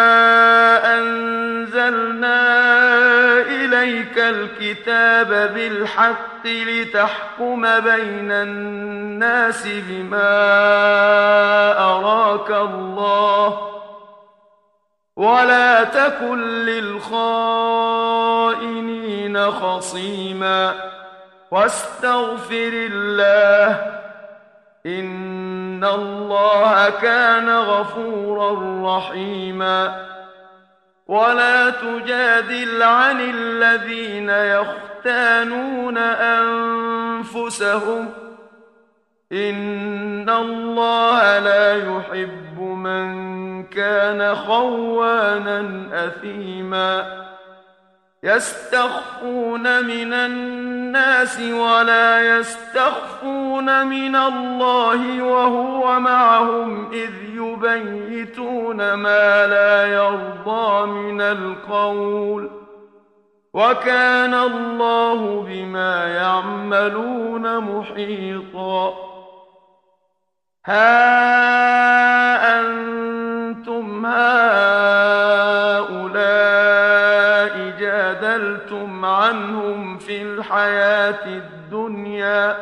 A: أَنزَلْنَا إِلَيْكَ الْكِتَابَ بِالْحَقِّ لِتَحْكُمَ بَيْنَ النَّاسِ بِمَا أَرَاكَ اللَّهُ ۚ وَلَا تَكُن لِّلْخَائِنِينَ خَصِيمًا. وَاسْتَغْفِرِ اللَّهَ ۖ إِنَّ اللَّهَ كَانَ غَفُورًا رَّحِيمًا. وَلَا تُجَادِلْ عَنِ الَّذِينَ يَخْتَانُونَ أَنفُسَهُمْ ۚ إِنَّ اللَّهَ لَا يُحِبُّ مَن كَانَ خَوَّانًا أَثِيمًا. يَسْتَخْفُونَ مِنَ النَّاسِ وَلَا يَسْتَخْفُونَ مِنَ اللَّهِ وَهُوَ مَعَهُمْ إِذْ يُبَيِّتُونَ مَا لَا يَرْضَىٰ مِنَ الْقَوْلِ ۚ وَكَانَ اللَّهُ بِمَا يَعْمَلُونَ مُحِيطًا. هَا أَنتُمْ هَٰؤُلَاءِ جَادَلْتُمْ عَنْهُمْ فِي الْحَيَاةِ الدُّنْيَا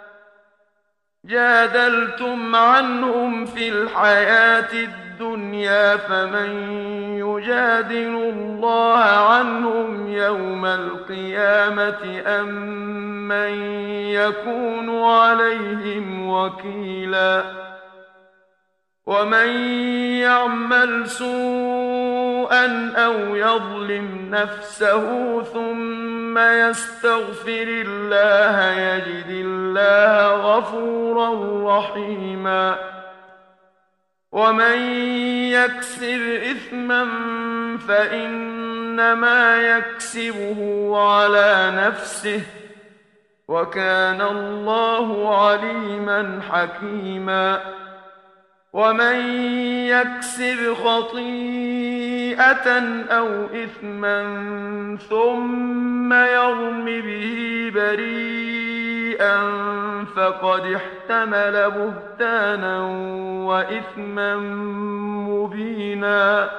A: جَادَلْتُمْ عَنْهُمْ فِي الْحَيَاةِ الدُّنْيَا فَمَن يُجَادِلُ اللَّهَ عَنْهُمْ يَوْمَ الْقِيَامَةِ أَم مَّن يَكُونُ عَلَيْهِمْ وَكِيلًا. وَمَن يَعْمَلْ سُوءًا أَوْ يَظْلِمْ نَفْسَهُ ثُمَّ يَسْتَغْفِرِ اللَّهَ يَجِدِ اللَّهَ غَفُورًا رَّحِيمًا. وَمَن يَكْسِبْ إِثْمًا فَإِنَّمَا يَكْسِبُهُ عَلَىٰ نَفْسِهِ ۚ وَكَانَ اللَّهُ عَلِيمًا حَكِيمًا. وَمَن يَكْسِبْ خَطِيئَةً أَوْ إِثْمًا ثُمَّ يَرْمِ بِهِ بَرِيئًا فَقَدِ احْتَمَلَ بُهْتَانًا وَإِثْمًا مُّبِينًا.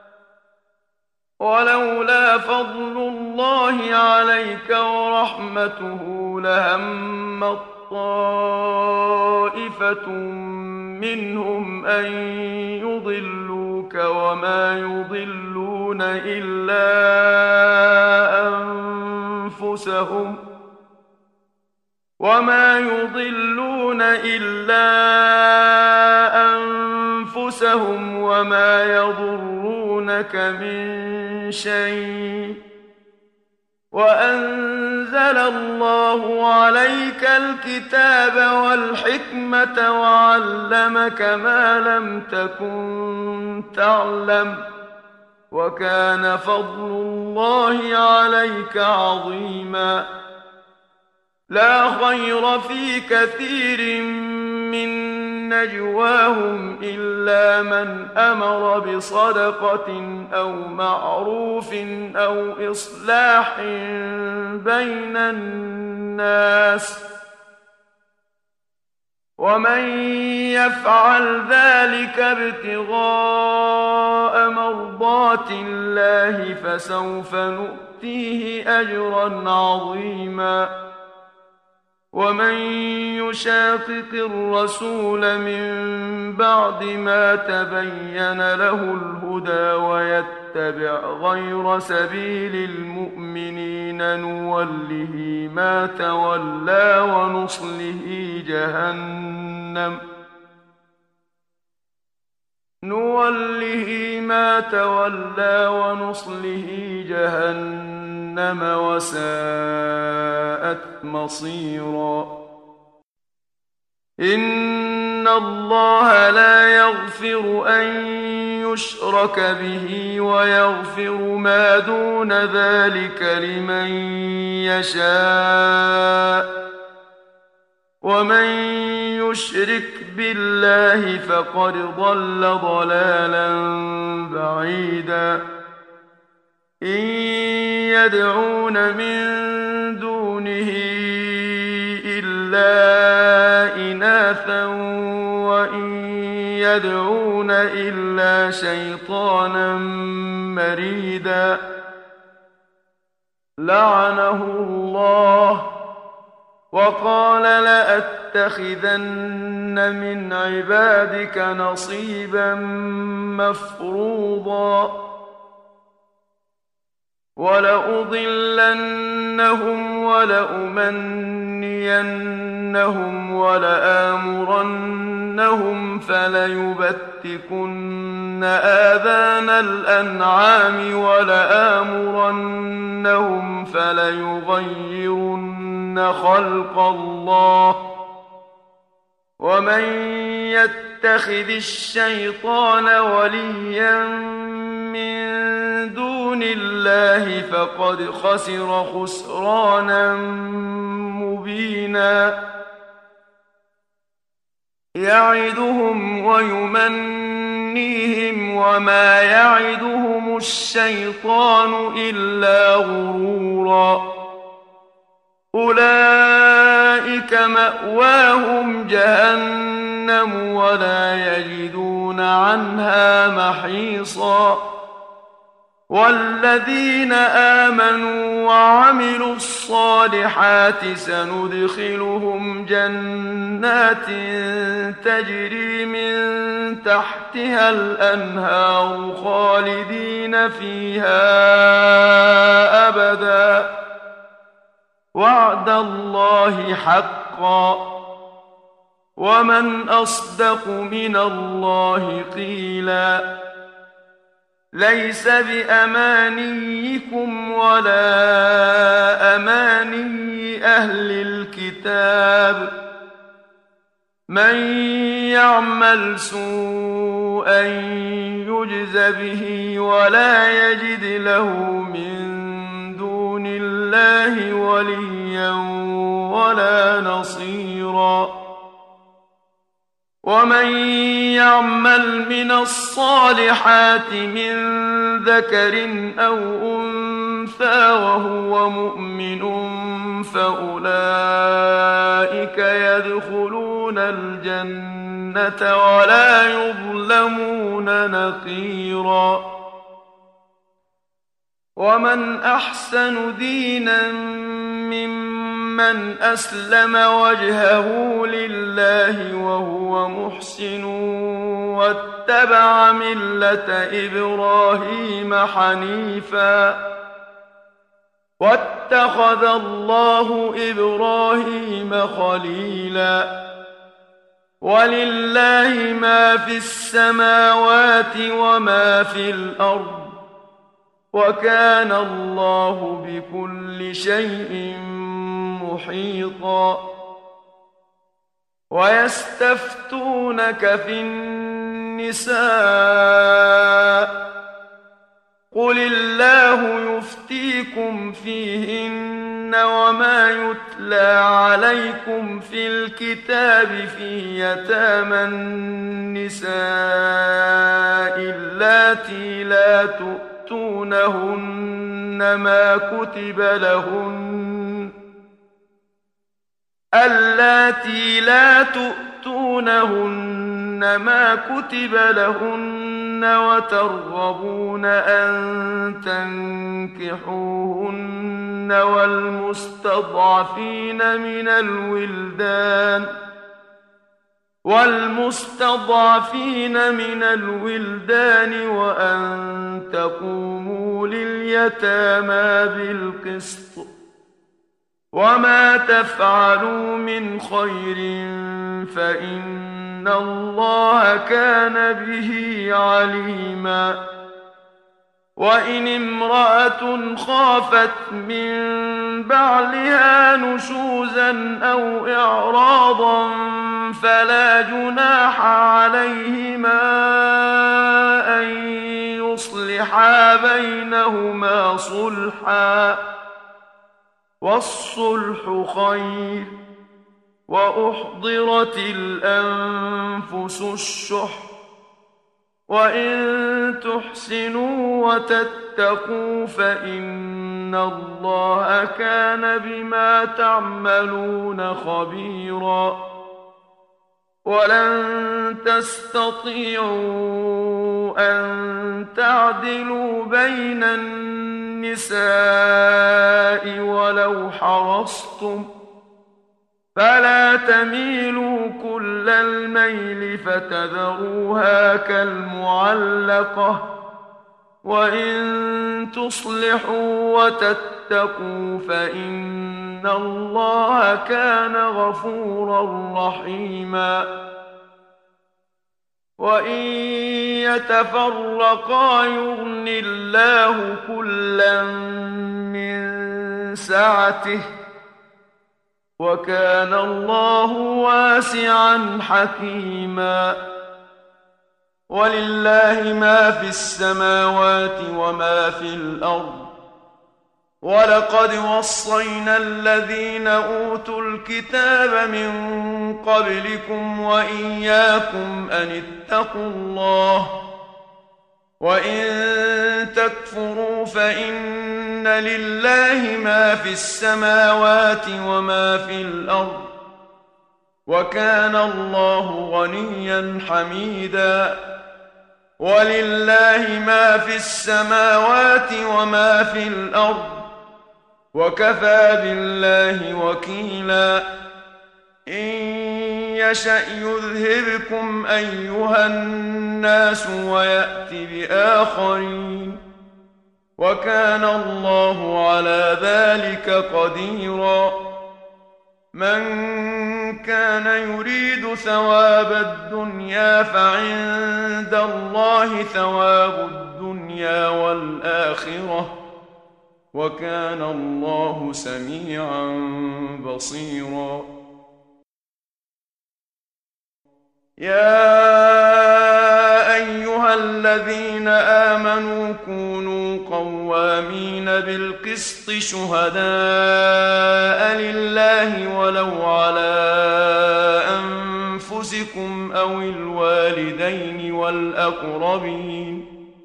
A: وَلَوْلَا فَضْلُ اللَّهِ عَلَيْكَ وَرَحْمَتُهُ لَهَمَّت طَّائِفَةٌ مِّنْهُمْ أَن يُضِلُّوكَ وَمَا يُضِلُّونَ إِلَّا أَنفُسَهُمْ وَمَا يُضِلُّونَ إِلَّا أَنفُسَهُمْ وَمَا يَضُرُّونَكَ مِن شَيْءٍ ۚ وَأَنزَلَ اللَّهُ عَلَيْكَ الْكِتَابَ وَالْحِكْمَةَ وَعَلَّمَكَ مَا لَمْ تَكُن تَعْلَمُ ۚ وكان فضل الله عليك عظيما. لا خير في كثير من نجواهم إلا من أمر بصدقة أو معروف أو إصلاح بين الناس، ومن يفعل ذلك ابتغاء مرضات الله فسوف نؤتيه أجرا عظيما. ومن يشاقق الرسول من بعد ما تبين له الهدى ويتبع غير سبيل المؤمنين نوله ما تولى ونصله جهنم نوله ما تولى ونصله جهنم وساءت مصيرا. إن الله لا يغفر أن يشرك به ويغفر ما دون ذلك لمن يشاء، ومن يشرك بالله فقد ضل ضلالا بعيدا. إن يدعون من دونه إلا إناثا وإن يدعون إلا شيطانا مريدا. لعنه الله وقال لأتخذن من عبادك نصيبا مفروضا ولأضلنهم ولأمنينهم ولآمرنهم فليبتكن آذان الأنعام ولآمرنهم فليغيرن خلق الله. ومن يتخذ الشيطان وليا من دون الله فقد خسر خسرانا مبينا. يعدهم ويمنيهم وما يعدهم الشيطان إلا غرورا. أولئك مأواهم جهنم ولا يجدون عنها محيصا. والذين آمنوا وعملوا الصالحات سندخلهم جنات تجري من تحتها الأنهار خالدين فيها أبدا. وعد الله حقا ومن أصدق من الله قيلا. ليس بأمانيكم ولا أماني أهل الكتاب. من يعمل سوءا يجز به ولا يجد له من دون الله وليا ولا نصيرا. ومن يعمل من الصالحات من ذكر أو أنثى وهو مؤمن فأولئك يدخلون الجنة ولا يظلمون نقيرا. ومن أحسن دينا ممن أسلم وجهه لله وهو محسن واتبع ملة إبراهيم حنيفا واتخذ الله إبراهيم خليلا. ولله ما في السماوات وما في الأرض وكان الله بكل شيء محيطا. ويستفتونك في النساء قل الله يفتيكم فيهن وما يتلى عليكم في الكتاب في يتامى النساء اللاتي لا تؤتونهن ما كتب لهن اللاتي لا تؤتونهن ما كتب لهن وترغبون أن تنكحوهن والمستضعفين من الولدان والمستضعفين من الولدان وأن تقوموا لليتامى بالقسط وما تفعلوا من خير فإن الله كان به عليما وإن امرأة خافت من بعلها نشوزا أو إعراضا فلا جناح عليهما أن يصلحا بينهما صلحا والصلح خير وأحضرت الأنفس الشح وإن تحسنوا وتتقوا فإن الله كان بما تعملون خبيرا ولن تستطيعوا أن تعدلوا بين النساء ولو حرصتم فلا تميلوا كل الميل فتذروها كالمعلقة وإن تصلحوا وتتقوا فإن الله كان غفورا رحيما وإن يتفرقا يغن الله كلا من سعته وكان الله واسعا حكيما ولله ما في السماوات وما في الأرض ولقد وصينا الذين أوتوا الكتاب من قبلكم وإياكم أن اتقوا الله وإن تكفروا فإن لله ما في السماوات وما في الأرض وكان الله غنيا حميدا ولله ما في السماوات وما في الأرض وكفى بالله وكيلا إن يشأ يذهبكم أيها الناس ويأت بآخرين وكان الله على ذلك قديرا من كان يريد ثواب الدنيا فعند الله ثواب الدنيا والآخرة وكان الله سميعا بصيرا يا أيها الذين آمنوا كونوا قوامين بالقسط شهداء لله ولو على أنفسكم أو الوالدين والأقربين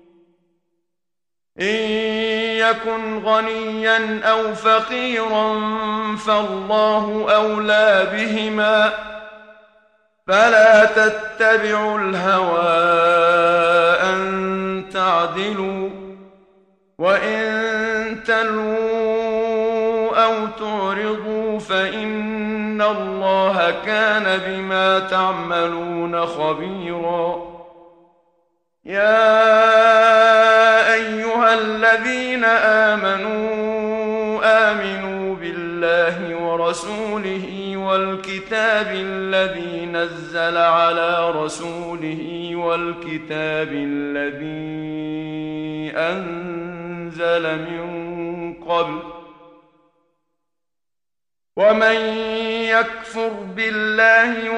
A: إن يكن غنيا أو فقيرا فالله أولى بهما فلا تتبعوا الهوى أن تعدلوا وإن تلووا أو تعرضوا فإن الله كان بما تعملون خبيرا يا أيها الذين آمنوا آمنوا بالله ورسوله والكتاب الذي نزل على رسوله والكتاب الذي أنزل من قبل ومن يكفر بالله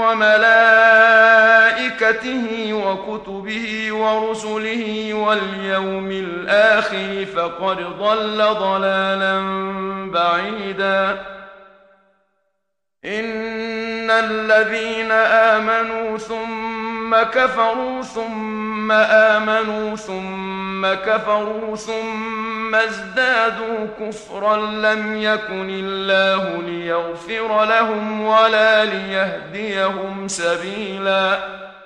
A: وملائكته وكتبه ورسله واليوم الآخر فقد ضل ضلالا بعيدا إن الذين آمنوا ثم كفروا ثم آمنوا ثم كفروا ثم ازدادوا كفرا لم يكن الله ليغفر لهم ولا ليهديهم سبيلا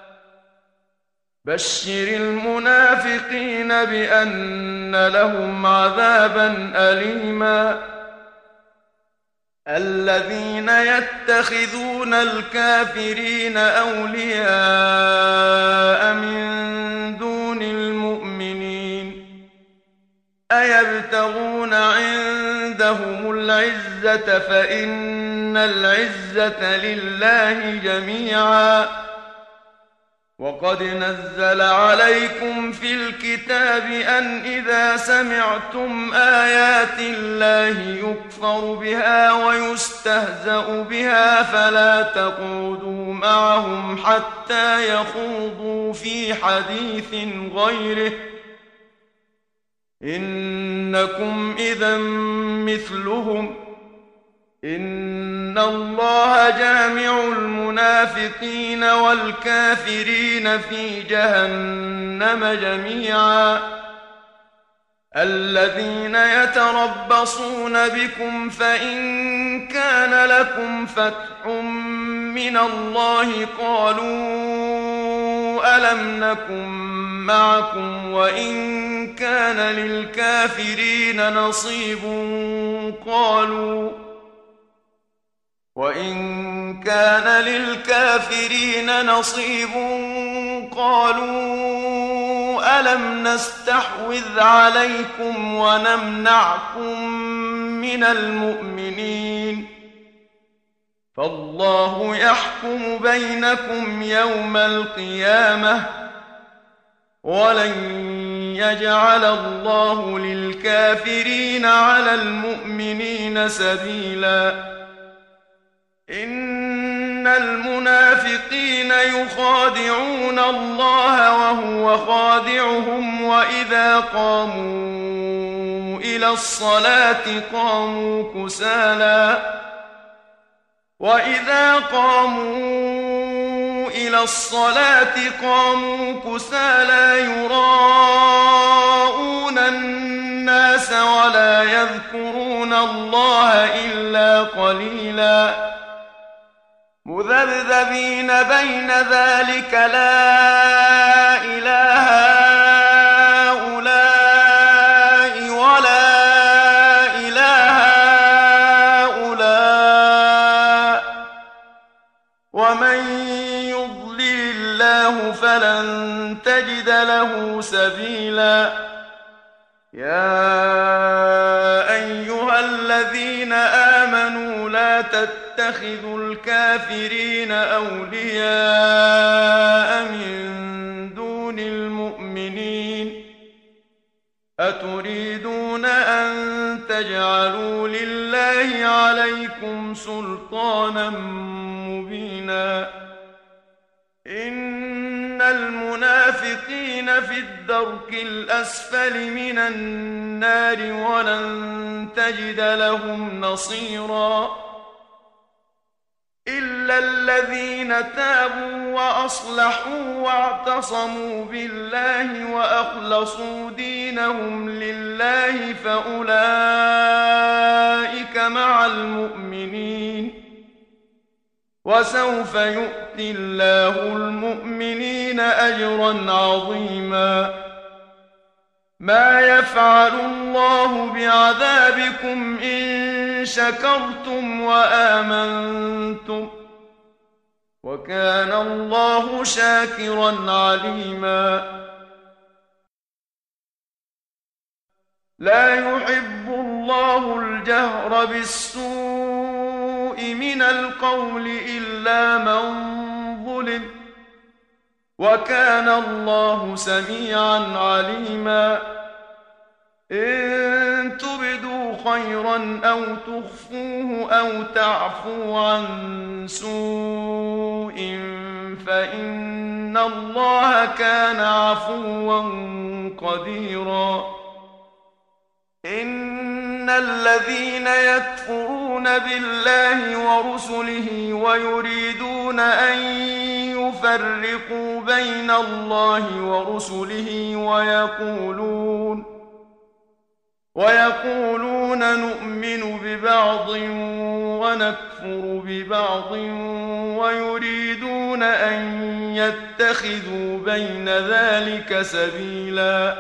A: بشر المنافقين بأن لهم عذابا أليما الذين يتخذون الكافرين أولياء من دون المؤمنين أيبتغون عندهم العزة فإن العزة لله جميعا وقد نزل عليكم في الكتاب أن إذا سمعتم آيات الله يكفر بها ويستهزأ بها فلا تقعدوا معهم حتى يخوضوا في حديث غيره إنكم إذا مثلهم إن الله جامع المنافقين والكافرين في جهنم جميعا الذين يتربصون بكم فإن كان لكم فتح من الله قالوا ألم نكن معكم وإن كان للكافرين نصيب قالوا وإن كان للكافرين نصيب قالوا ألم نستحوذ عليكم ونمنعكم من المؤمنين فالله يحكم بينكم يوم القيامة ولن يجعل الله للكافرين على المؤمنين سبيلا إن المنافقين يخادعون الله وهو خادعهم وإذا قاموا إلى الصلاة قاموا كسالى وإذا قاموا إلى الصلاة قاموا كسالى يراءون الناس ولا يذكرون الله إلا قليلا مذبذبين بين ذلك لا إله هؤلاء ولا إله هؤلاء ومن يضلل الله فلن تجد له سبيلا يا أيها الذين آمنوا لا تتخذوا الكافرين أولياء من دون المؤمنين أتريدون أن تجعلوا لله عليكم سلطانا مبينا إن المنافقين في الدرك الأسفل من النار ولن تجد لهم نصيرا إلا الذين تابوا وأصلحوا واعتصموا بالله وأخلصوا دينهم لله فأولئك مع المؤمنين وسوف يؤتي الله المؤمنين أجرا عظيما ما يفعل الله بعذابكم إن شكرتم وآمنتم وكان الله شاكرا عليما لا يحب الله الجهر بالسوء من القول إلا من ظلم وكان الله سميعا عليما إن تبدوا خيرا أو تخفوه أو تعفو عن سوء فإن الله كان عفوا قديرا. إن الذين يكفرون بالله ورسله ويريدون أن يفرقوا بين الله ورسله ويقولون ويقولون نؤمن ببعض ونكفر ببعض ويريدون أن يتخذوا بين ذلك سبيلا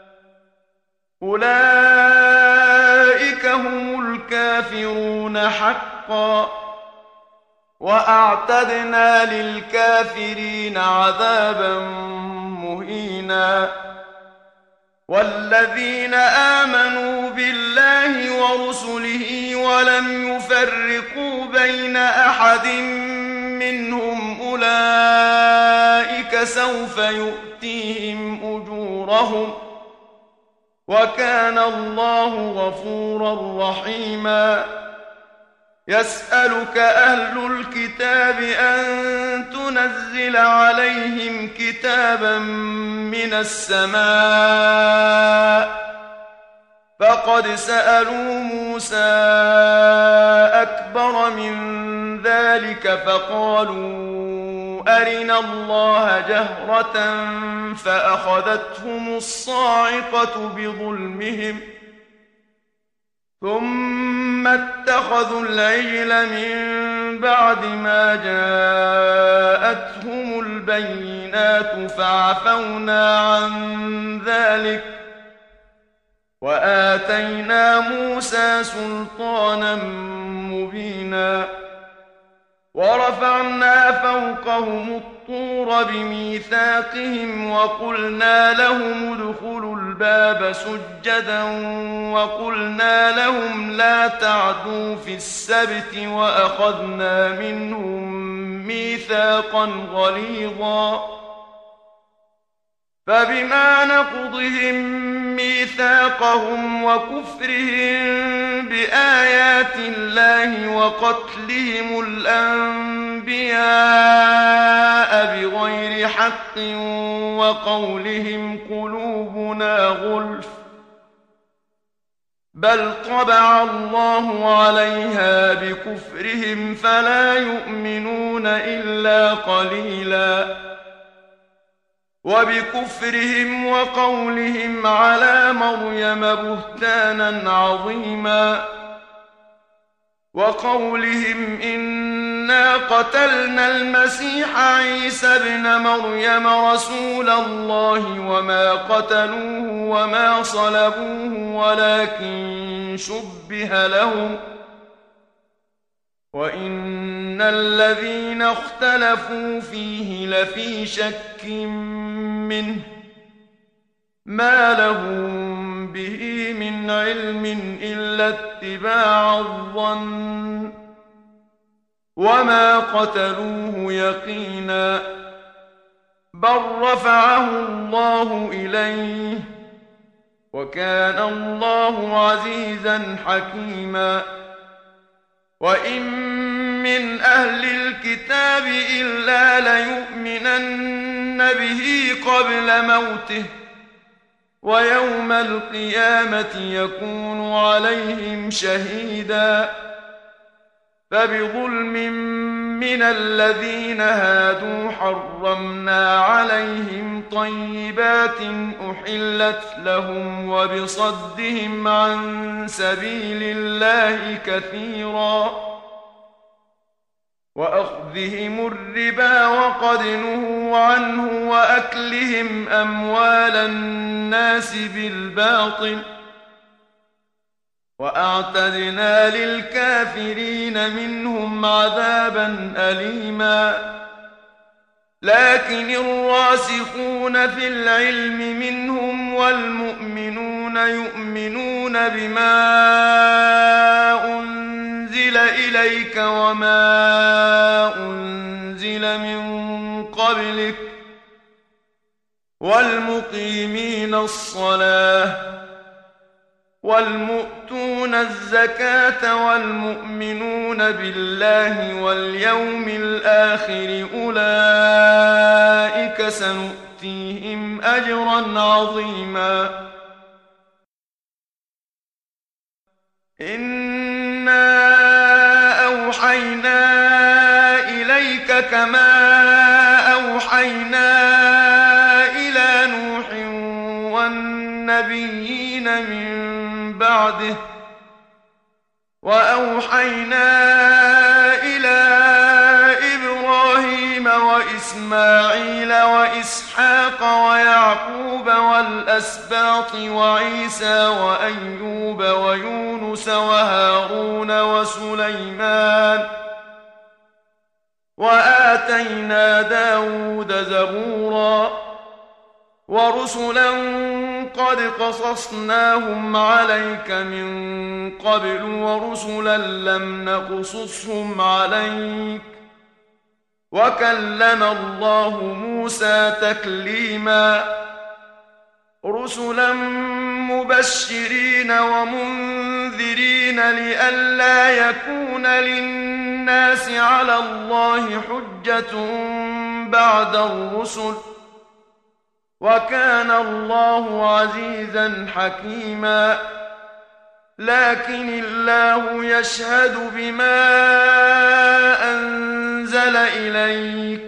A: أولئك هم الكافرون حقا وأعتدنا للكافرين عذابا مهينا. والذين آمنوا بالله ورسله ولم يفرقوا بين أحد منهم أولئك سوف يؤتيهم أجورهم وكان الله غفورا رحيما. يسألك أهل الكتاب أن تنزل عليهم كتابا من السماء فقد سألوا موسى أكبر من ذلك فقالوا أرنا الله جهرة فأخذتهم الصاعقة بظلمهم ثم اتخذوا العجل من بعد ما جاءتهم البينات فعفونا عن ذلك وآتينا موسى سلطانا مبينا. ورفعنا فوقهم الطور بميثاقهم وقلنا لهم ادخلوا الباب سجدا وقلنا لهم لا تعدوا في السبت وأخذنا منهم ميثاقا غليظا. فبما نقضهم ميثاقهم وكفرهم بآيات الله وقتلهم الأنبياء بغير حق وقولهم قلوبنا غلف بل طبع الله عليها بكفرهم فلا يؤمنون إلا قليلا. وبكفرهم وقولهم على مريم بهتانا عظيما وقولهم إنا قتلنا المسيح عيسى ابن مريم رسول الله وما قتلوه وما صلبوه ولكن شبه لهم وإن الذين اختلفوا فيه لفي شك منه ما لهم به من علم إلا اتباع الظن وما قتلوه يقينا بل رفعه الله إليه وكان الله عزيزا حكيما. وإن من أهل الكتاب إلا ليؤمنن به قبل موته ويوم القيامة يكون عليهم شهيدا. فبظلم من الذين هادوا حرمنا عليهم طيبات أحلت لهم وبصدهم عن سبيل الله كثيرا وأخذهم الربا وقد نهوا عنه وأكلهم أموال الناس بالباطل وأعتدنا للكافرين منهم عذابا أليما. لكن الراسخون في العلم منهم والمؤمنون يؤمنون بما أنزل إليك وما أنزل من قبلك والمقيمين الصلاة والمؤتون الزكاة والمؤمنون بالله واليوم الآخر أولئك سنؤتيهم أجرا عظيما إنا أوحينا إليك كما أوحينا إلى نوح والنبيين من بعده وأوحينا إلى إبراهيم وإسماعيل وإسحاق ويعقوب والأسباط وعيسى وأيوب ويونس وهارون وسليمان وآتينا داود زبورا ورسلا قد قصصناهم عليك من قبل ورسلا لم نقصصهم عليك وكلم الله موسى تكليما رسلا مبشرين ومنذرين لئلا يكون للناس على الله حجة بعد الرسل وكان الله عزيزا حكيما لكن الله يشهد بما أنزل إليك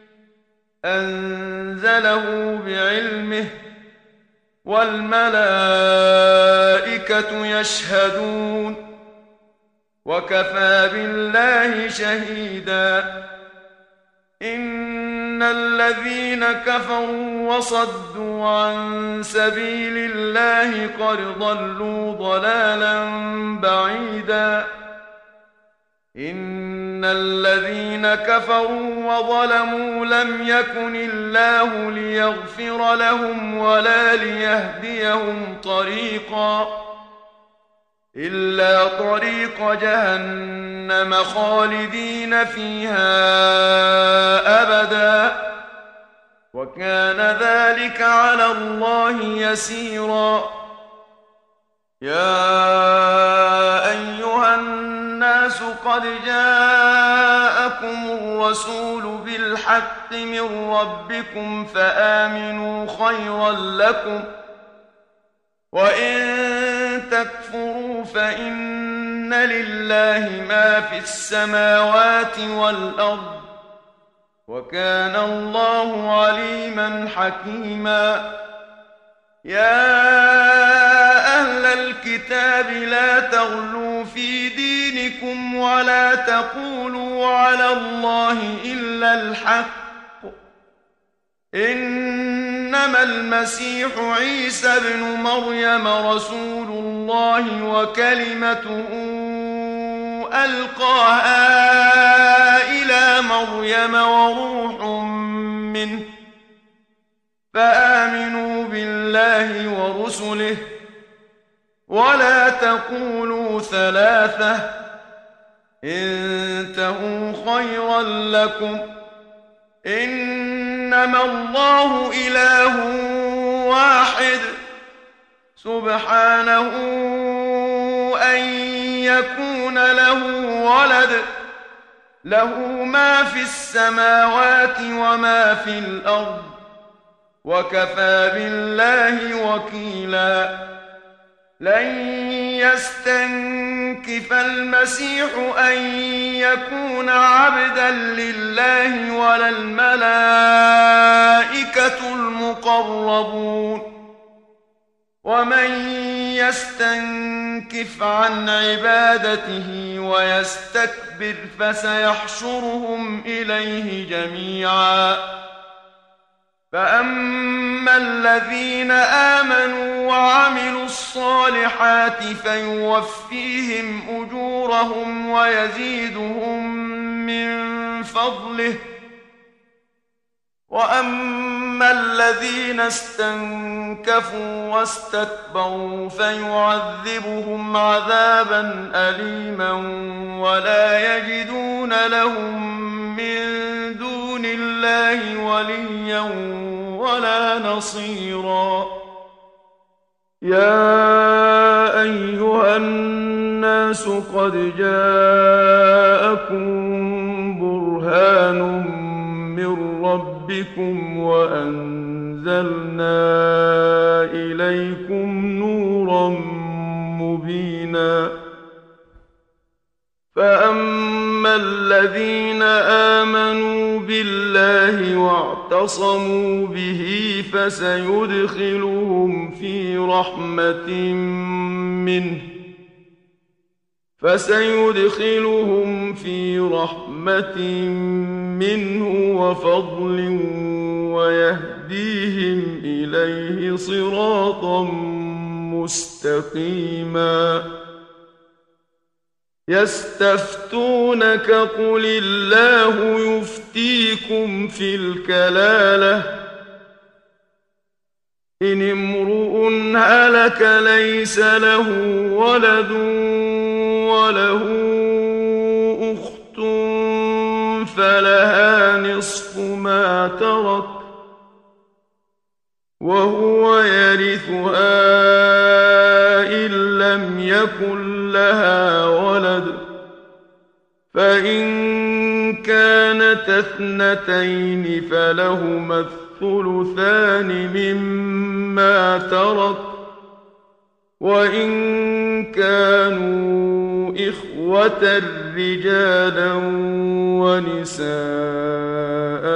A: أنزله بعلمه والملائكة يشهدون وكفى بالله شهيدا إن الذين كفروا وصدوا عن سبيل الله قد ضلوا ضلالا بعيدا إن الذين كفروا وظلموا لم يكن الله ليغفر لهم ولا ليهديهم طريقا إلا طريق جهنم خالدين فيها أبدا وكان ذلك على الله يسيرا يا أيها الناس قد جاءكم الرسول بالحق من ربكم فآمنوا خيرا لكم وإن تكفروا فإن لله ما في السماوات والأرض وكان الله عليما حكيما يا أهل الكتاب لا تغلوا في دينكم ولا تقولوا على الله إلا الحق إنما المسيح عيسى ابن مريم رسول الله وكلمته ألقاها إلى مريم وروح منه فآمنوا بالله ورسله ولا تقولوا ثلاثة انتهوا خيرا لكم إنما الله إله واحد سبحانه أن يكون له ولد له ما في السماوات وما في الأرض وكفى بالله وكيلا لن يستنكف المسيح أن يكون عبدا لله ولا الملائكة المقربون ومن يستنكف عن عبادته ويستكبر فسيحشرهم إليه جميعا فأما الذين آمنوا وعملوا الصالحات فيوفيهم أجورهم ويزيدهم من فضله وأما الذين استنكفوا واستكبروا فيعذبهم عذابا أليما ولا يجدون لهم من دون الله وليا ولا نصيرا يا أيها الناس قد جاءكم برهان من ربكم وأنزلنا إليكم نورا مبينا فأما الذين آمنوا بالله واعتصموا به فسيدخلهم في رحمة منه فسيدخلهم في رحمة منه وفضل ويهديهم إليه صراطا مستقيما يستفتونك قل الله يفتيكم في الكلالة إن امرؤ هلك ليس له ولد وله أخت فلها نصف ما ترك وهو يرثها إن لم يكن لها ولد فإن كانت اثنتين فلهما الثلثان مما ترك وإن كانوا إخوة رجالا ونساء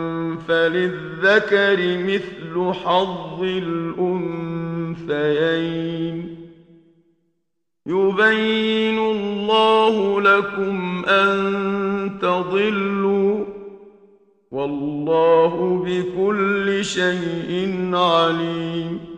A: فللذكر مثل حظ الأنثيين يبين الله لكم أن تضلوا والله بكل شيء عليم